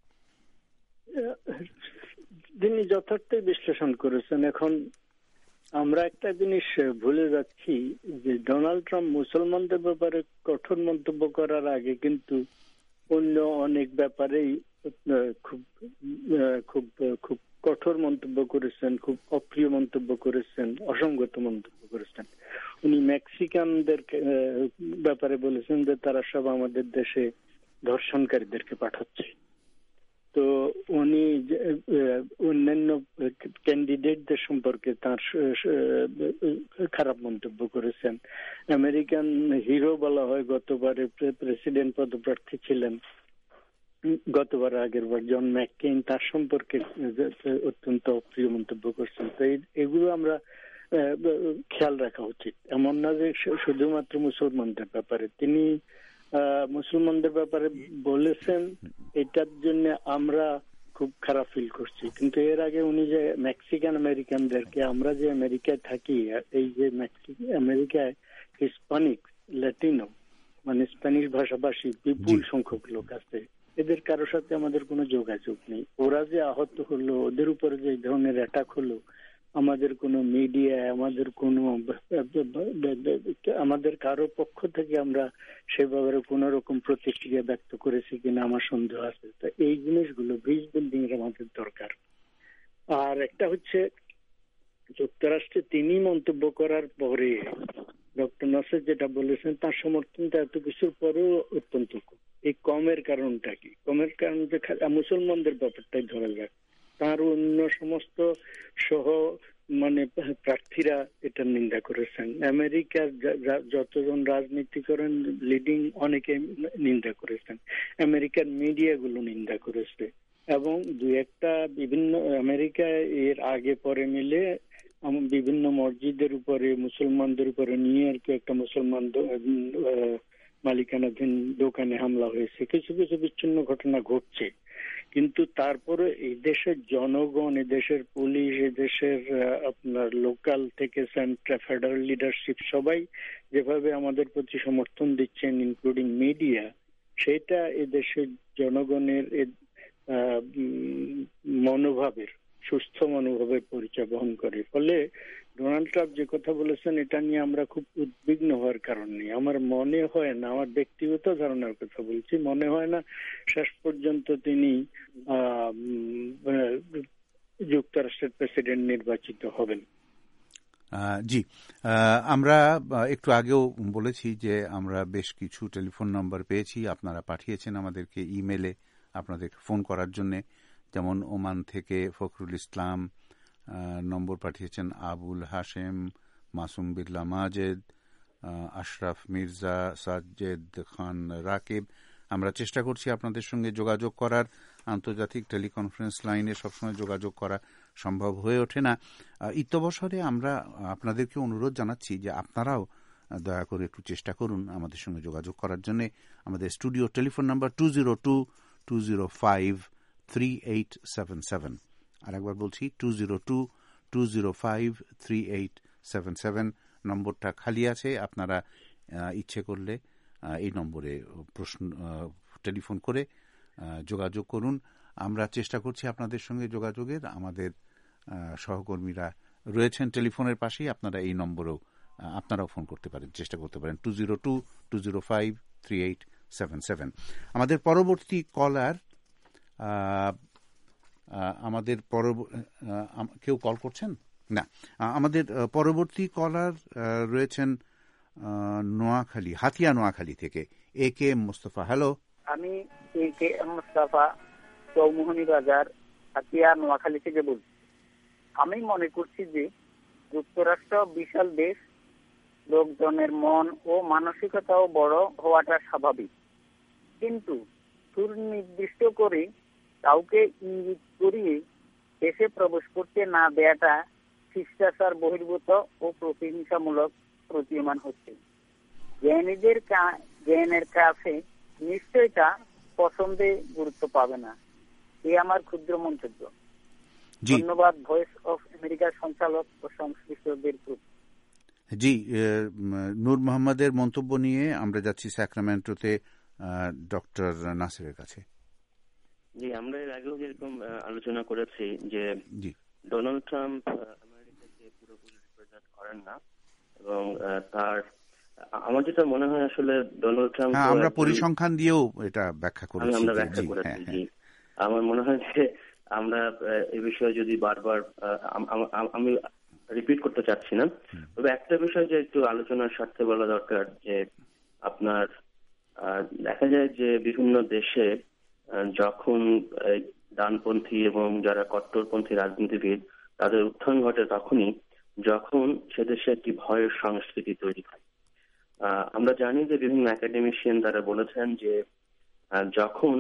তিনি যথার্থ বিশ্লেষণ করেছেন। এখন আমরা একটা জিনিস ভুলে যাচ্ছি যে ডোনাল্ড ট্রাম্প মুসলমানদের ব্যাপারে কঠোর মন্তব্য করার আগে কিন্তু অন্য অনেক ব্যাপারেই খুব খুব খুব কঠোর মন্তব্য করেছেন, খুব অপ্রিয় মন্তব্য করেছেন, অসংগত মন্তব্য করেছেন। উনি মেক্সিকানদের ব্যাপারে বলেছেন যে তারা সব আমাদের দেশে ধর্ষণকারীদেরকে পাঠাচ্ছে। তো উনি অন্যান্য ক্যান্ডিডেটদের সম্পর্কে তার খারাপ মন্তব্য করেছেন। আমেরিকান হিরো বলা হয় গতবারে প্রেসিডেন্ট পদপ্রার্থী ছিলেন, গতবার আগের বার জন ম্যাককেইন, তার সম্পর্কে অত্যন্ত অপ্রিয় মন্তব্য করছেন। তো এগুলো আমরা খেয়াল রাখা উচিত। এমন না যে শুধুমাত্র মুসলমানদের ব্যাপারে তিনি মুসলমানদের ব্যাপারে বলেছেন, এটার জন্য আমরা খুব খারাপ ফিল করছি। কিন্তু এর আগে উনি যে মেক্সিকান আমেরিকানদেরকে, আমরা যে আমেরিকায় থাকি, এই যে আমেরিকায় হিস্পানিক, ল্যাটিনো মানে স্প্যানিশ ভাষাভাষী বিপুল সংখ্যক লোক আছে, এদের কারোর সাথে আমাদের কোনো যোগাযোগ নেই। ওরা যে আহত হলো, ওদের উপরে যে ধরনের অ্যাটাক হলো, আমাদের কোনো মিডিয়া, আমাদের কারো পক্ষ থেকে আমরা সেভাবে কোনো রকম প্রতিক্রিয়া ব্যক্ত করেছি কিনা আমার সন্দেহ আছে। তো এই জিনিসগুলো ব্রিজ বিল্ডিং এর আমাদের দরকার। আর একটা হচ্ছে যুক্তরাষ্ট্রে তিনি মন্তব্য করার পরে ডক্টর নাসের যেটা বলেছেন, তার সমর্থনটা এত কিছুর পরেও অত্যন্ত কম। এই কমের কারণটা কি? কমের কারণ যে মুসলমানদের ব্যাপারটাই ধরা যাক, তার অন্য সমস্ত সহ প্রার্থীরা এটার নিন্দা করেছেন। আমেরিকার যতজন রাজনীতি করেন লিডিং অনেকে নিন্দা করেছেন, আমেরিকার মিডিয়াগুলো নিন্দা করেছে, এবং দু একটা বিভিন্ন আমেরিকায় এর আগে পরে মিলে বিভিন্ন মসজিদের উপরে, মুসলমানদের উপরে, নিউ ইয়র্কে একটা মুসলমান মালিকানাধীন দোকানে হামলা হয়েছে, কিছু কিছু বিচ্ছিন্ন ঘটনা ঘটছে। কিন্তু তারপরে এই দেশের জনগণ, এই দেশের পুলিশ, এই দেশের আপনার লোকাল থেকে ফেডারেল লিডারশিপ সবাই যেভাবে আমাদের প্রতি সমর্থন দিচ্ছেন, ইনক্লুডিং মিডিয়া, সেটা এই দেশের জনগণের মনোভাবের, সুস্থ মনোভাবের পরিচয় বহন করে। ফলে ডোনাল্ড ট্রাম্প যে কথা বলেছেন এটা নিয়ে আমরা খুব উদ্বিগ্ন হওয়ার কারণ নেই। আমার মনে হয় না, আমার ব্যক্তিগত ধারণার কথা বলছি, মনে হয় না শেষ পর্যন্ত তিনি যুক্তরাষ্ট্রের প্রেসিডেন্ট নির্বাচিত হবেন। জি, আমরা একটু আগেও বলেছি যে আমরা বেশ কিছু টেলিফোন নাম্বার পেয়েছি, আপনারা পাঠিয়েছেন আমাদেরকে ইমেলে আপনাদেরকে ফোন করার জন্যে। যেমন ওমান থেকে ফখরুল ইসলাম নম্বর পাঠিয়েছেন, আবুল হাশেম, মাসুম বিল্লা মাজেদ, আশরাফ মির্জা, সাজ্জেদ খান রাকিব। আমরা চেষ্টা করছি আপনাদের সঙ্গে যোগাযোগ করার। আন্তর্জাতিক টেলিকনফারেন্স লাইনে সবসময় যোগাযোগ করা সম্ভব হয়ে ওঠে না। ইত্যবসরে আমরা আপনাদেরকে অনুরোধ জানাচ্ছি যে আপনারাও দয়া করে একটু চেষ্টা করুন আমাদের সঙ্গে যোগাযোগ করার জন্য। আমাদের স্টুডিও টেলিফোন নাম্বার 202-205-3877। আর একবার বলছি 202-205-3877 নম্বরটা খালি আছে। আপনারা ইচ্ছে করলে এই নম্বরে টেলিফোন করে যোগাযোগ করুন। আমরা চেষ্টা করছি আপনাদের সঙ্গে যোগাযোগের। আমাদের সহকর্মীরা রয়েছেন টেলিফোনের পাশেই, আপনারা এই নম্বরেও আপনারাও ফোন করতে পারেন, চেষ্টা করতে পারেন 202-205-3877। আমাদের পরবর্তী কলার, কেউ কল করছেন না, আমাদের পরবর্তী কলার রয়েছেন নোয়াখালী, হাতিয়া নোয়াখালী থেকে এ কে মোস্তফা। হ্যালো, আমি এ কে মোস্তফা, চৌমোহনী বাজার, হাতিয়া নোয়াখালী থেকে বলছি। আমি মনে করছি যে যুক্তরাষ্ট্র বিশাল দেশ, লোকজনের মন ও মানসিকতাও বড় হওয়াটা স্বাভাবিক, কিন্তু সুনির্দিষ্ট করে কাউকে ইঙ্গিত করিয়ে দেশে প্রবেশ করতে না দেয়াটা শিষ্টাচার বহির্ভূত ও প্রতিহিংসামূলক প্রতীয়মান হচ্ছে। জ্ঞানের কাছে নিশ্চয়ই তা পছন্দে গুরুত্ব পাবে না। এই আমার ক্ষুদ্র মন্তব্য। ধন্যবাদ ভয়েস অফ আমেরিকার সঞ্চালক ও সংশ্লিষ্টদের প্রতি। জি, নূর মোহাম্মদের মন্তব্য নিয়ে আমরা যাচ্ছি স্যাক্রামেন্টোতে ডক্টর নাসিরের কাছে। জি, আমরা এর আগেও যেরকম আলোচনা করেছি যে ডোনাল্ড ট্রাম্প আমেরিকাকে পুরোপুরি করেন না। এবং তার আমার যেটা মনে হয় আসলে ডোনাল্ড ট্রাম্প, আমরা পরিসংখ্যান দিয়েও এটা ব্যাখ্যা করেছি, আমরা ব্যাখ্যা করেছি। আমার মনে হয় যে আমরা এই বিষয়ে যদি বারবার, আমি রিপিট করতে চাচ্ছি না, তবে একটা বিষয় যে একটু আলোচনার স্বার্থে বলা দরকার যে আপনার দেখা যায় যে বিভিন্ন দেশে যখন ডানপন্থী এবং যারা কট্টরপন্থী রাজনীতিবিদ তাদের উত্থান ঘটে তখনই যখন সে দেশে একটি ভয়ের সংস্কৃতি তৈরি হয়। আমরা জানি যে বিভিন্ন একাডেমিশিয়ান তারা বলেছেন যে যখন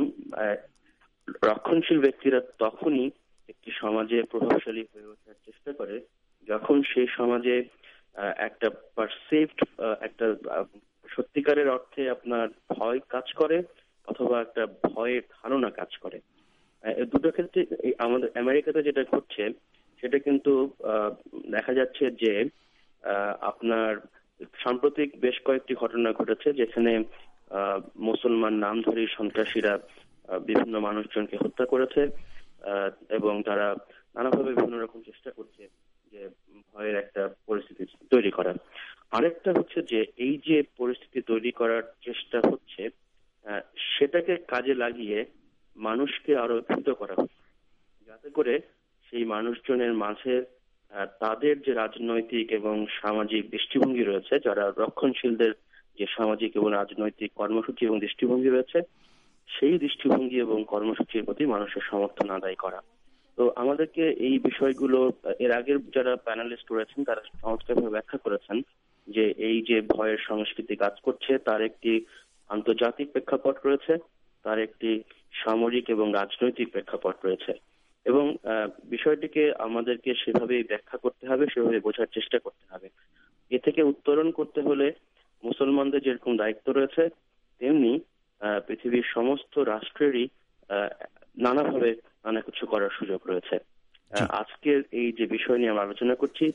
রক্ষণশীল ব্যক্তিরা তখনই একটি সমাজে প্রভাবশালী হয়ে ওঠার চেষ্টা করে যখন সেই সমাজে একটা পারসিভড, একটা সত্যিকারের অর্থে আপনার ভয় কাজ করে অথবা একটা ভয়ের ধারণা কাজ করে। দুটো ক্ষেত্রে আমাদের আমেরিকাতে যেটা ঘটছে সেটা কিন্তু দেখা যাচ্ছে যে আপনার সাম্প্রতিক বেশ কয়েকটি ঘটনা ঘটেছে যেখানে মুসলমান নামধারী সন্ত্রাসীরা বিভিন্ন মানুষজনকে হত্যা করেছে এবং তারা নানাভাবে বিভিন্ন রকম চেষ্টা করছে যে ভয়ের একটা পরিস্থিতি তৈরি করার। আরেকটা হচ্ছে যে এই যে পরিস্থিতি তৈরি করার চেষ্টা হচ্ছে সেটাকে কাজে লাগিয়ে মানুষকে আরো ভীত করা হচ্ছে, যাতে করে সেই মানুষজনের মাঝে তাদের যে রাজনৈতিক এবং সামাজিক দৃষ্টিভঙ্গি রয়েছে, যারা রক্ষণশীলদের যে সামাজিক এবং রাজনৈতিক কর্মসূচি এবং দৃষ্টিভঙ্গি রয়েছে, সেই দৃষ্টিভঙ্গি এবং কর্মসূচির প্রতি মানুষের সমর্থন আদায় করা। তো আমাদেরকে এই বিষয়গুলো এর আগের যারা প্যানেলিস্ট রয়েছেন তারা চমৎকারভাবে ব্যাখ্যা করেছেন যে এই যে ভয়ের সংস্কৃতি কাজ করছে তার একটি আন্তর্জাতিক প্রেক্ষাপট রয়েছে, তার একটি সামরিক এবং রাজনৈতিক প্রেক্ষাপট রয়েছে এবং বিষয়টিকে আমাদেরকে সেভাবেই ব্যাখ্যা করতে হবে, সেভাবে বোঝার চেষ্টা করতে হবে। এ থেকে উত্তরণ করতে হলে মুসলমানদের যেরকম দায়িত্ব রয়েছে তেমনি পৃথিবীর সমস্ত রাষ্ট্রেরই নানাভাবে নানা কিছু করার সুযোগ রয়েছে। আজকের এই যে বিষয় নিয়ে আমরা আলোচনা করছি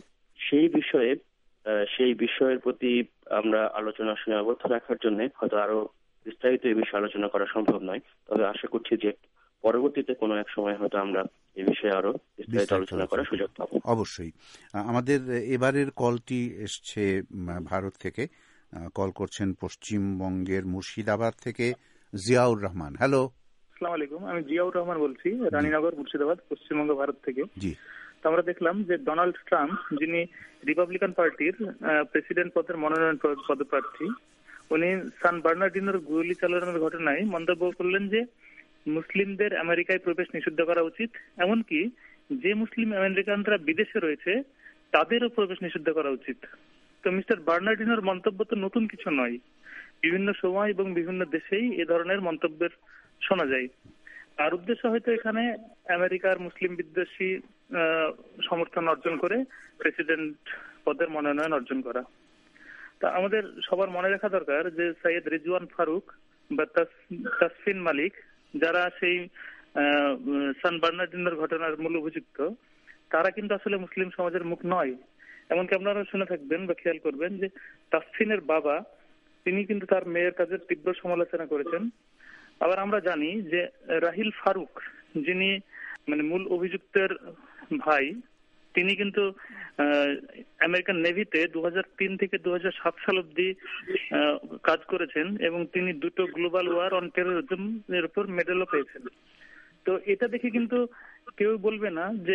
সেই বিষয়ের প্রতি আমরা আলোচনা সীমাবদ্ধ রাখার জন্য হয়তো আরো বিস্তারিত এই বিষয়ে আলোচনা করা সম্ভব নয়, তবে আশা করছি যে পরবর্তীতে কোনো এক সময় হয়তো আমরা এই বিষয়ে আরো বিস্তারিত আলোচনা করার সুযোগ পাবো। অবশ্যই। আমাদের এবারের কলটি এসছে ভারত থেকে, কল করছেন পশ্চিমবঙ্গের মুর্শিদাবাদ থেকে জিয়াউর রহমান। হ্যালো, আসসালামু আলাইকুম। আমি জিয়াউর রহমান বলছি, রানীনগর, মুর্শিদাবাদ, পশ্চিমবঙ্গ, ভারত থেকে। জি। তো আমরা দেখলাম যে ডোনাল্ড ট্রাম্প, যিনি রিপাবলিকান পার্টির প্রেসিডেন্ট পদের মনোনয়ন পদপ্রার্থী, উনি সান বার্নার্ডিনোর গুলি চালানোর ঘটনায় মন্তব্য করলেন যে মুসলিমদের আমেরিকায় প্রবেশ নিষিদ্ধ করা উচিত, এমনকি যে মুসলিম আমেরিকানরা বিদেশে রয়েছে তাদেরও প্রবেশ নিষিদ্ধ করা উচিত। তো মিস্টার বার্নার্ডিনোর মন্তব্য তো নতুন কিছু নয়, বিভিন্ন সময় এবং বিভিন্ন দেশেই এ ধরনের মন্তব্যের শোনা যায়। তার উদ্দেশ্য হয়তো এখানে আমেরিকার মুসলিম বিদ্বেষী সমর্থন অর্জন করে প্রেসিডেন্ট পদের মনোনয়ন অর্জন করা। তা আমাদের সবার মনে রাখা দরকার যে সৈয়দ রিজওয়ান ফারুক বা তাসফিন মালিক, যারা সেই সান বার্নার্ডিনোর ঘটনার মূল অভিযুক্ত, তারা কিন্তু আসলে মুসলিম সমাজের মুখ নয়। এমনকি আপনারা শুনে থাকবেন বা খেয়াল করবেন যে তাসফিনের বাবা, তিনি কিন্তু তার মেয়ের কাজের তীব্র সমালোচনা করেছেন। আবার আমরা জানি যে রাহিল ফারুক, যিনি মূল অভিযুক্তের ভাই, তিনি কিন্তু আমেরিকান নেভিতে 2003 থেকে 2007 সাল অব্দি কাজ করেছেন এবং তিনি 2টো গ্লোবাল ওয়ার অন টেরোরিজম এর উপর মেডেলও পেয়েছেন। তো এটা দেখে কিন্তু কেউ বলবে না যে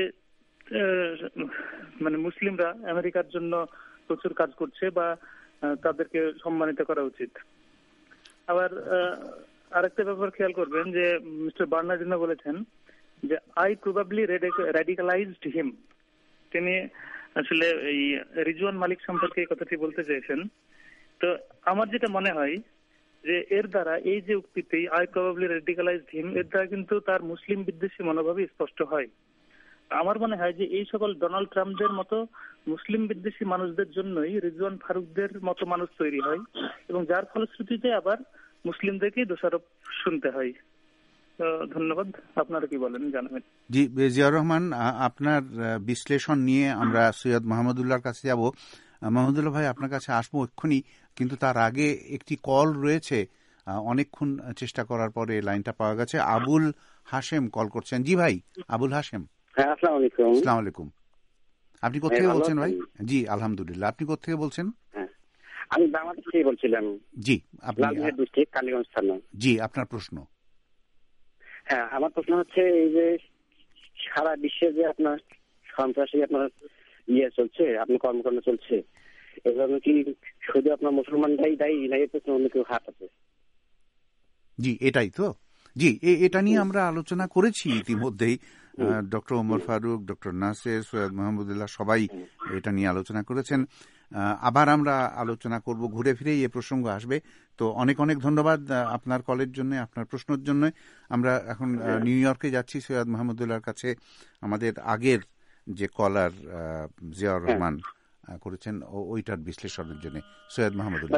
মুসলিমরা আমেরিকার জন্য প্রচুর কাজ করছে বা তাদেরকে সম্মানিত করা উচিত। আবার আরেকটা ব্যাপার খেয়াল করবেন যে মিস্টার বার্নার্ডিনো বলেছেন যে আই প্রবাবলি র্যাডিকালাইজড হিম। তিনি আসলে এই রিজওয়ান মালিক সম্পর্কে এই কথাটি বলতে চেয়েছেন। তো আমার যেটা মনে হয় যে এর দ্বারা, এই যে উক্তিতে আই প্রবাবলি র্যাডিকালাইজড হিম, এর দ্বারা কিন্তু তার মুসলিম বিদ্বেষী মনোভাবই স্পষ্ট হয়। আমার মনে হয় যে এই সকল ডোনাল্ড ট্রাম্পদের মতো মুসলিম বিদ্বেষী মানুষদের জন্যই রিজওয়ান ফারুকদের মতো মানুষ তৈরি হয় এবং যার ফলশ্রুতিতে আবার মুসলিমদেরকেই দোষারোপ শুনতে হয়। ধন্যবাদ। আপনারা কি বলেন জানাবেন। জি, জিয়াউর রহমান, আপনার বিশ্লেষণ নিয়ে আমরা সৈয়দ মাহমুদুল্লাহর কাছে যাব। মাহমুদুল্লাহ ভাই, আপনার কাছে আসবো এক্ষুনি, কিন্তু তার আগে একটি কল রয়েছে। অনেকক্ষণ চেষ্টা করার পরে লাইনটা পাওয়া গেছে। আবুল হাশেম কল করছেন। জি ভাই, আবুল হাশেম। হ্যাঁ, আসসালামু আলাইকুম। আসসালামু আলাইকুম। আপনি কোথেকে বলছেন ভাই? জি আলহামদুলিল্লাহ। আপনি কোথেকে বলছেন? আমি বাংলাদেশ থেকে বলছিলাম। জি, আপনি ডিস্ট্রিক্ট কালীগঞ্জ থানা। জি, আপনার প্রশ্ন। হ্যাঁ, আমার প্রশ্ন হচ্ছে এই যে সারা বিশ্বে যে আপনার সন্ত্রাসী আপনার চলছে, আপনার কর্মকাণ্ড চলছে, এজন্য কি শুধু আপনার মুসলমানরাই দায়ী না এর পেছনে অন্য কেউ হাত আছে? জি, এটাই তো। জি, এটা নিয়ে আমরা আলোচনা করেছি ইতিমধ্যেই। ডক্টর ওমর ফারুক, ডক্টর নাসের, সৈয়দ মাহমুদুল্লাহ সবাই এটা নিয়ে আলোচনা করেছেন। আবার আমরা আলোচনা করব, ঘুরে ফিরেই এ প্রসঙ্গ আসবে। তো অনেক অনেক ধন্যবাদ আপনার কলের জন্য, আপনার প্রশ্নের জন্য। আমরা এখন নিউ ইয়র্কে যাচ্ছি সৈয়দ মাহমুদুল্লাহর কাছে। আমাদের আগের যে কলার জিয়াউর রহমান করেছেন ওইটার বিশ্লেষণের জন্য সৈয়দ মাহমুদুল্লাহ।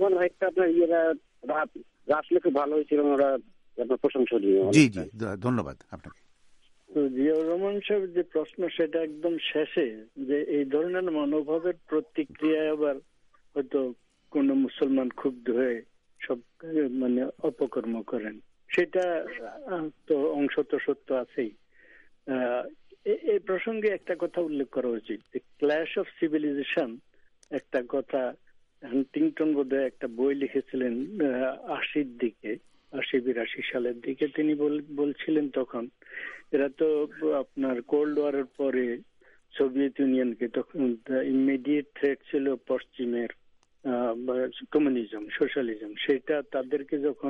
জি জি, ধন্যবাদ আপনাকে। তো জিয়াউর রহমান সাহেব যে প্রশ্ন সেটা একদম শেষে, যে এই ধরনের মনোভাবের প্রতিক্রিয়ায় আবার হয়তো কোন মুসলমান ক্ষুব্ধ হয়ে সব মানে অপকর্ম করেন, সেটা তো অংশ তো সত্য আছেই। এই প্রসঙ্গে একটা কথা উল্লেখ করা উচিত, ক্ল্যাশ অফ সিভিলাইজেশন একটা কথা হান্টিংটন বোধহয় একটা বই লিখেছিলেন 80-82 সালের দিকে। তিনি বলছিলেন তখন এরা তো আপনার কোল্ড ওয়ারের পরে সোভিয়েত ইউনিয়নকে তখন ইমিডিয়েট থ্রেট ছিল পশ্চিমের কমিউনিজম, সোশ্যালিজম। সেটা তাদেরকে যখন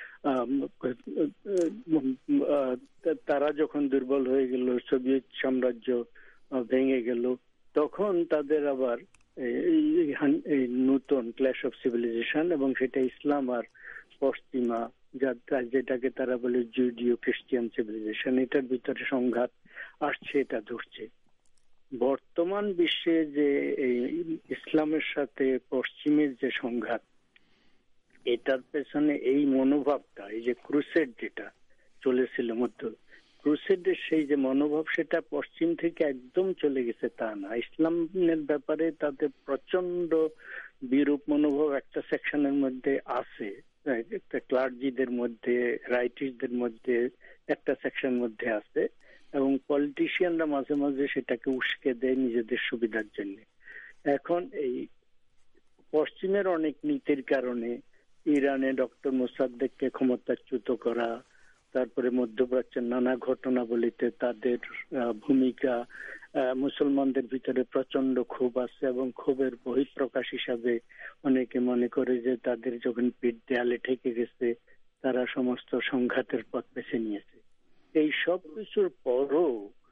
তারা যখন দুর্বল হয়ে গেল, সোভিয়েত সাম্রাজ্য ভেঙে গেল, তখন তাদের আবার এই নতুন ক্ল্যাশ অফ সিভিলাইজেশন, এবং সেটা ইসলাম আর পশ্চিমা যেটাকে তারা বলে জুডিও খ্রিস্টিয়ান সিভিলাইজেশন, এটার ভিতরে সংঘাত আসছে, এটা ধরছে। বর্তমান বিশ্বে যে এই ইসলামের সাথে পশ্চিমের যে সংঘাত, এটার পেছনে এই মনোভাবটা, এই যে ক্রুসেড যেটা চলেছিল মধ্য ক্রুসেডের সেই যে মনোভাব, সেটা পশ্চিম থেকে একদম চলে গেছে তা না। ইসলামের ব্যাপারে তাদের প্রচন্ড বিরূপ মনোভাব একটা সেকশনের মধ্যে আছে, ক্লার্জিদের মধ্যে, রাইটিস্টদের মধ্যে একটা সেকশন মধ্যে আছে, এবং পলিটিশিয়ানরা মাঝে মাঝে সেটাকে উস্কে দেয় নিজেদের সুবিধার জন্য। এখন এই পশ্চিমের অনেক নীতির কারণে ইরানে ডক্টর মোসাদ্দেককে ক্ষমতাচ্যুত করা, তারপরে মধ্যপ্রাচ্যের নানা ঘটনাবলিতে তাদের ভূমিকা, মুসলমানদের ভিতরে প্রচন্ড ক্ষোভ আছে, এবং ক্ষোভের বহিঃপ্রকাশ হিসাবে অনেকে মনে করে যে তাদের যখন পিঠ দেয়ালে ঠেকে গেছে, তারা সমস্ত সংঘাতের পথ বেছে নিয়েছে। এই সব কিছুর পরও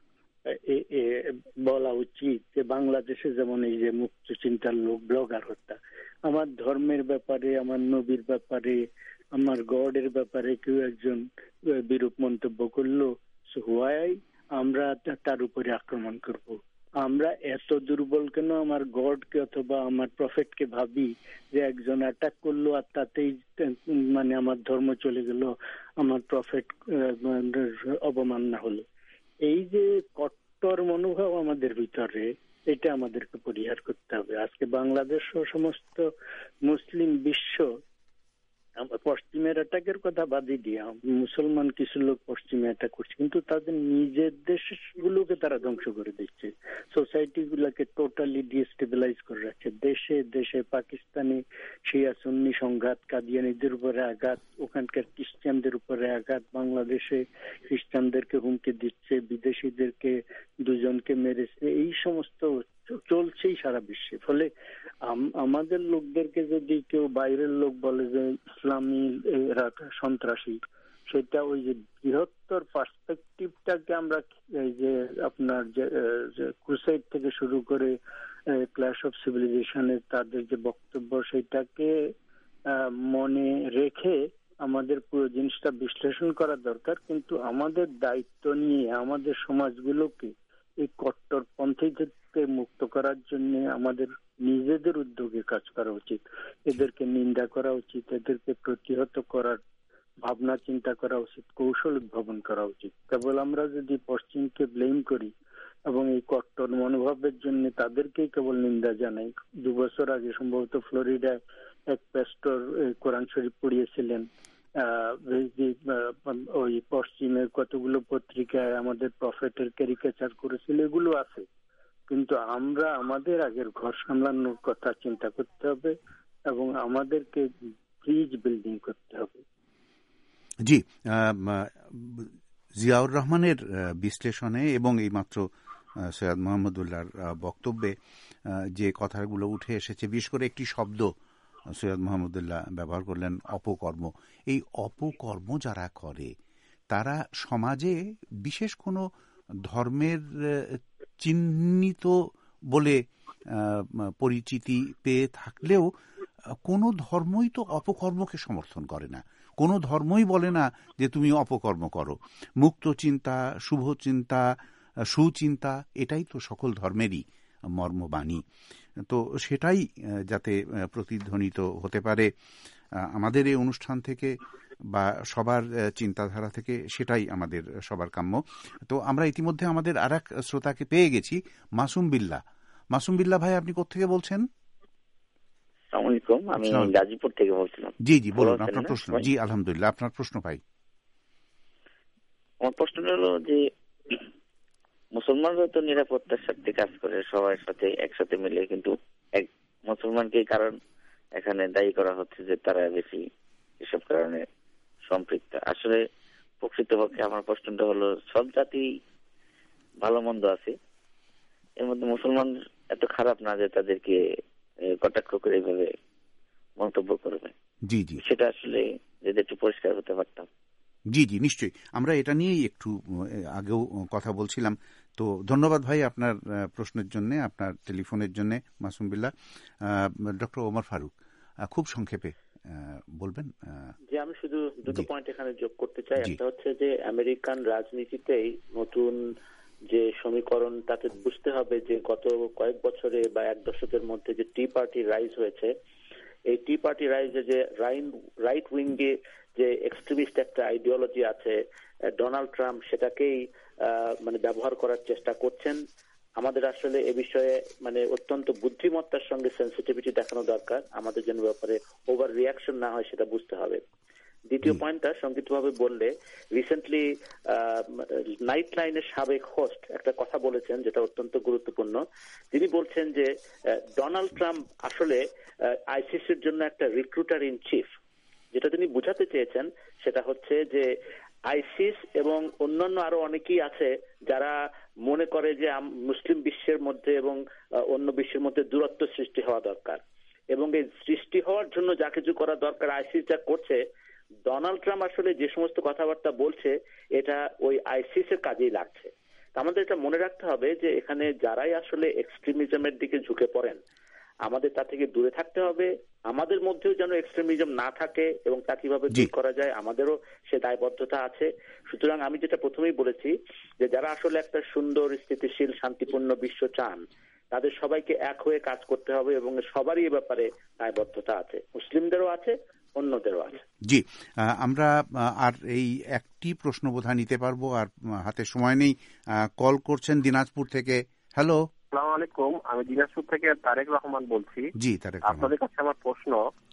বলা উচিত যে বাংলাদেশে যেমন এই যে মুক্ত চিন্তার লোক ব্লগার হত্যা, আমার ধর্মের ব্যাপারে, আমার নবীর ব্যাপারে, আমার গডের ব্যাপারে কেউ একজন বিরূপ মন্তব্য করলো, আমরা তার উপরে আক্রমণ করব। আমরা এত দুর্বল কেন আমার গডকে অথবা আমার প্রফেটকে ভাবি যে একজন অ্যাটাক করলো আর তাতেই মানে আমার ধর্ম চলে গেল, আমার প্রফেট অবমাননা হলো। এই যে কট্টর মনোভাব আমাদের ভিতরে, এটা আমাদেরকে পরিহার করতে হবে। আজকে বাংলাদেশ ও সমস্ত মুসলিম বিশ্ব পশ্চিমের অ্যাটাকের কথা বাদই দিয়া, মুসলমান কিছু লোক পশ্চিমে অ্যাটাক করছে, কিন্তু তাদের নিজের দেশগুলোকে তারা ধ্বংস করে দিচ্ছে, সোসাইটি গুলাকে টোটালি ডিস্টেবিলাইজ করে রাখছে। দেশে দেশে পাকিস্তানি শিয়া সুন্নি সংঘাত, কাদিয়ানিদের উপরে আঘাত, ওখানকার খ্রিস্টানদের উপরে আঘাত, বাংলাদেশে খ্রিস্টানদেরকে হুমকি দিচ্ছে, বিদেশিদেরকে দুজনকে মেরেছে, এই সমস্ত চলছেই সারা বিশ্বে। ফলে আমাদের লোকদেরকে যদি কেউ বাইরের লোক বলে যে ইসলামী সন্ত্রাসী, সেটা ওই যে বৃহত্তর পার্সপেক্টিভটাকে আমরা এই যে আপনার যে ক্রুসাইড থেকে শুরু করে ক্ল্যাশ অফ সিভিলাইজেশনের তাদের যে বক্তব্য, সেটাকে মনে রেখে আমাদের পুরো জিনিসটা বিশ্লেষণ করা দরকার। কিন্তু আমাদের দায়িত্ব নিয়ে আমাদের সমাজগুলোকে এই কট্টরপন্থী থেকে মুক্ত করার জন্য আমাদের নিজেদের উদ্যোগে কাজ করা উচিত। এদেরকে নিন্দা করা উচিত, এদেরকে প্রতিহত করার ভাবনা চিন্তা করা উচিত, কৌশল উদ্ভাবন করা উচিত। কেবল আমরা যদি পশ্চিমকে ব্লেম করি এবং এই কট্টর মনোভাবের জন্য তাদেরকেই কেবল নিন্দা জানাই। 2 বছর আগে সম্ভবত ফ্লোরিডায় এক প্যাস্টর কোরআন শরীফ পড়িয়েছিলেন। ওই পশ্চিমের কতগুলো পত্রিকায় আমাদের প্রফেটের ক্যারিকেচার করেছিল, এগুলো আছে। কিন্তু আমরা আমাদের আগের ঘর সামলানোর কথা চিন্তা করতে হবে এবং আমাদেরকে ব্রিজ বিল্ডিং করতে হবে। জি, জিয়াউর রহমানের বিশ্লেষণে এবং এইমাত্র সৈয়দ মোহাম্মদুল্লাহর বক্তব্যে যে কথাগুলো উঠে এসেছে, বিশেষ করে একটি শব্দ সৈয়দ মোহাম্মদুল্লাহ ব্যবহার করলেন, অপকর্ম। এই অপকর্ম যারা করে তারা সমাজে বিশেষ কোনো ধর্মের চিহ্নিত বলে পরিচিতি পেয়ে থাকলেও কোনো ধর্মই তো অপকর্মকে সমর্থন করে না, কোনো ধর্মই বলে না যে তুমি অপকর্ম করো। মুক্ত চিন্তা, শুভ চিন্তা, সুচিন্তা, এটাই তো সকল ধর্মেরই মর্মবাণী। তো সেটাই যাতে প্রতিধ্বনিত হতে পারে আমাদের এই অনুষ্ঠান থেকে বা সবার চিন্তাধারা থেকে, সেটাই আমাদের সবার কাম্য। তো আমরা ইতিমধ্যে আমাদের আর এক শ্রোতাকে পেয়ে গেছি, মাসুম বিল্লাহ। মাসুম বিল্লাহ ভাই, আপনি কোত্থেকে বলছেন? আমি গাজীপুর থেকে বলছিলাম। জি জি, বলুন আপনার প্রশ্ন। জি আলহামদুলিল্লাহ, আপনার প্রশ্ন ভাই। আমার প্রশ্নটা হলো যে মুসলমানরা তো নিরাপত্তার সাথে কাজ করে সবার সাথে একসাথে মিলে, কিন্তু এক মুসলমানকে কারণ এখানে দায়ী করা হচ্ছে যে তারা বেশি এসব কারণে সম্পৃক্ত। আসলে প্রকৃতপক্ষে আমার প্রশ্নটা হলো, সব জাতি ভালো মন্দ আছে, এর মধ্যে মুসলমান এত খারাপ না যে তাদেরকে কটাক্ষ করে এইভাবে মন্তব্য করবে। জি জি, সেটা আসলে যদি একটু পরিষ্কার হতে পারতাম। জি জি, নিশ্চয়ই। আমরা এটা নিয়েই একটু আগেও কথা বলছিলাম। তো ধন্যবাদ ভাই আপনার প্রশ্নের জন্য, আপনার টেলিফোনের জন্য মাসুম বিল্লাহ। ডক্টর ওমর ফারুক, খুব সংক্ষেপে বলবেন? যে আমি শুধু দুটো পয়েন্ট এখানে যোগ করতে চাই। একটা হচ্ছে যে আমেরিকান রাজনীতিতেই নতুন যে সমীকরণ, তাতে বুঝতে হবে যে গত কয়েক বছরে বা এক দশকের মধ্যে যে টি পার্টি রাইজ হয়েছে, এই টি পার্টি রাইজে যে রাইট উইঙ্গে যে এক্সট্রিমিস্ট একটা আইডিওলজি আছে, ডোনাল্ড ট্রাম্প সেটাকেই মানে ব্যবহার করার চেষ্টা করছেন। আমাদের আসলে এ বিষয়ে মানে অত্যন্ত বুদ্ধিমত্তার সঙ্গে সেন্সিটিভিটি দেখানো দরকার, আমাদের যেন ব্যাপারে ওভার রিয়াকশন না হয় সেটা বুঝতে হবে। দ্বিতীয় পয়েন্টটা সংক্ষিপ্তভাবে বললে, রিসেন্টলি নাইট লাইনের সাবেক হোস্ট একটা কথা বলেছেন যেটা অত্যন্ত গুরুত্বপূর্ণ। তিনি বলছেন যে ডোনাল্ড ট্রাম্প আসলে আইসিসির জন্য একটা রিক্রুটার ইন চিফ। যেটা তিনি বোঝাতে চেয়েছেন সেটা হচ্ছে যে আইসিস এবং অন্যান্য আরো অনেকেই আছে যারা মনে করে যে মুসলিম বিশ্বের মধ্যে এবং অন্য বিশ্বের মধ্যে দূরত্ব সৃষ্টি হওয়া দরকার, এবং এই সৃষ্টি হওয়ার জন্য যা কিছু করা দরকার আইসিস যা করছে, ডোনাল্ড ট্রাম্প আসলে যে সমস্ত কথাবার্তা বলছে এটা ওই আইসিস এর কাজেই লাগছে। আমাদের এটা মনে রাখতে হবে যে এখানে যারাই আসলে এক্সট্রিমিজমের দিকে ঝুঁকে পড়েন, আমাদের তা থেকে দূরে থাকতে হবে। আমাদের মধ্যেও যেন এক্সট্রিমিজম না থাকে এবং তা কিভাবে দূর করা যায় আমাদেরও সে দায়বদ্ধতা আছে। সুতরাং আমি যেটা প্রথমেই বলেছি যে যারা আসলে একটা সুন্দর, স্থিতিশীল, শান্তিপূর্ণ বিশ্ব চান, তাদের সবাইকে এক হয়ে কাজ করতে হবে এবং সবারই এ ব্যাপারে দায়বদ্ধতা আছে, মুসলিমদেরও আছে, অন্যদেরও আছে। জি, আমরা আর এই একটি প্রশ্ন বোধহয় নিতে পারবো, আর হাতে সময় নেই। কল করছেন দিনাজপুর থেকে। হ্যালো, আসসালামু আলাইকুম, আমি দিনাজপুর থেকে তারেক রহমান বলছি। জি তারেক, আপনাদের কাছে আমার প্রশ্ন,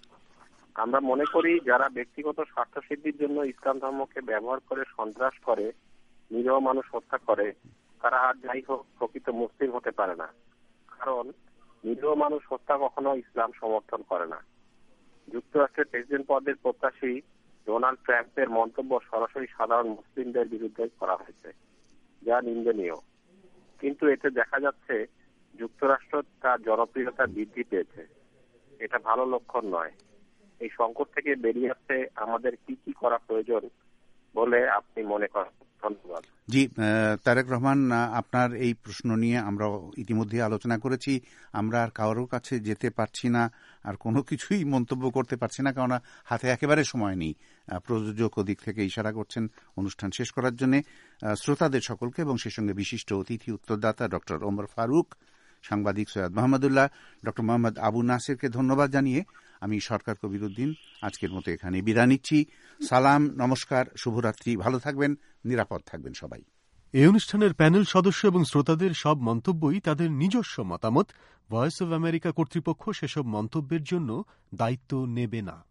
আমরা মনে করি যারা ব্যক্তিগত স্বার্থ সিদ্ধির জন্য ইসলাম ধর্মকে ব্যবহার করে সন্ত্রাস করে, নিরীহ মানুষ হত্যা করে, তারা আর যাই হোক প্রকৃত মুসলিম হতে পারে না, কারণ নিরীহ মানুষ হত্যা কখনো ইসলাম সমর্থন করে না। যুক্তরাষ্ট্রের প্রেসিডেন্ট পদের প্রত্যাশী ডোনাল্ড ট্রাম্পের মন্তব্য সরাসরি সাধারণ মুসলিমদের বিরুদ্ধে করা হয়েছে, যা নিন্দনীয়। কিন্তু এতে দেখা যাচ্ছে যুক্তরাষ্ট্র তার জনপ্রিয়তা বৃদ্ধি পেয়েছে, এটা ভালো লক্ষণ নয়। এই সংকট থেকে বেরিয়ে আসতে আমাদের কি কি করা প্রয়োজন বলে আপনি মনে করেন? ধন্যবাদ। জি তারেক রহমান, আপনার এই প্রশ্ন নিয়ে আমরা ইতিমধ্যে আলোচনা করেছি। আমরা আর কারোর কাছে যেতে পারছি না, আর কোনো কিছুই মন্তব্য করতে পারছি না, কারণ হাতে একেবারে সময় নেই। প্রযোজক দিক থেকে ইশারা করছেন অনুষ্ঠান শেষ করার জন্য। শ্রোতাদের সকলকে এবং সে সঙ্গে বিশিষ্ট অতিথি উত্তরদাতা ডক্টর ওমর ফারুক, সাংবাদিক সৈয়দ মোহাম্মদুল্লাহ, ডক্টর মোহাম্মদ আবু নাসিরকে ধন্যবাদ জানিয়ে আমি সরকার কবিরুদ্দিন আজকের মতো এখানে বিদায় নিচ্ছি। সালাম, নমস্কার, শুভরাত্রি, ভালো থাকবেন, নিরাপদ থাকবেন সবাই। এই অনুষ্ঠানের প্যানেল সদস্য এবং শ্রোতাদের সব মন্তব্যই তাদের নিজস্ব মতামত। ভয়েস অব আমেরিকা কর্তৃপক্ষ সেসব মন্তব্যের জন্য দায়িত্ব নেবে না।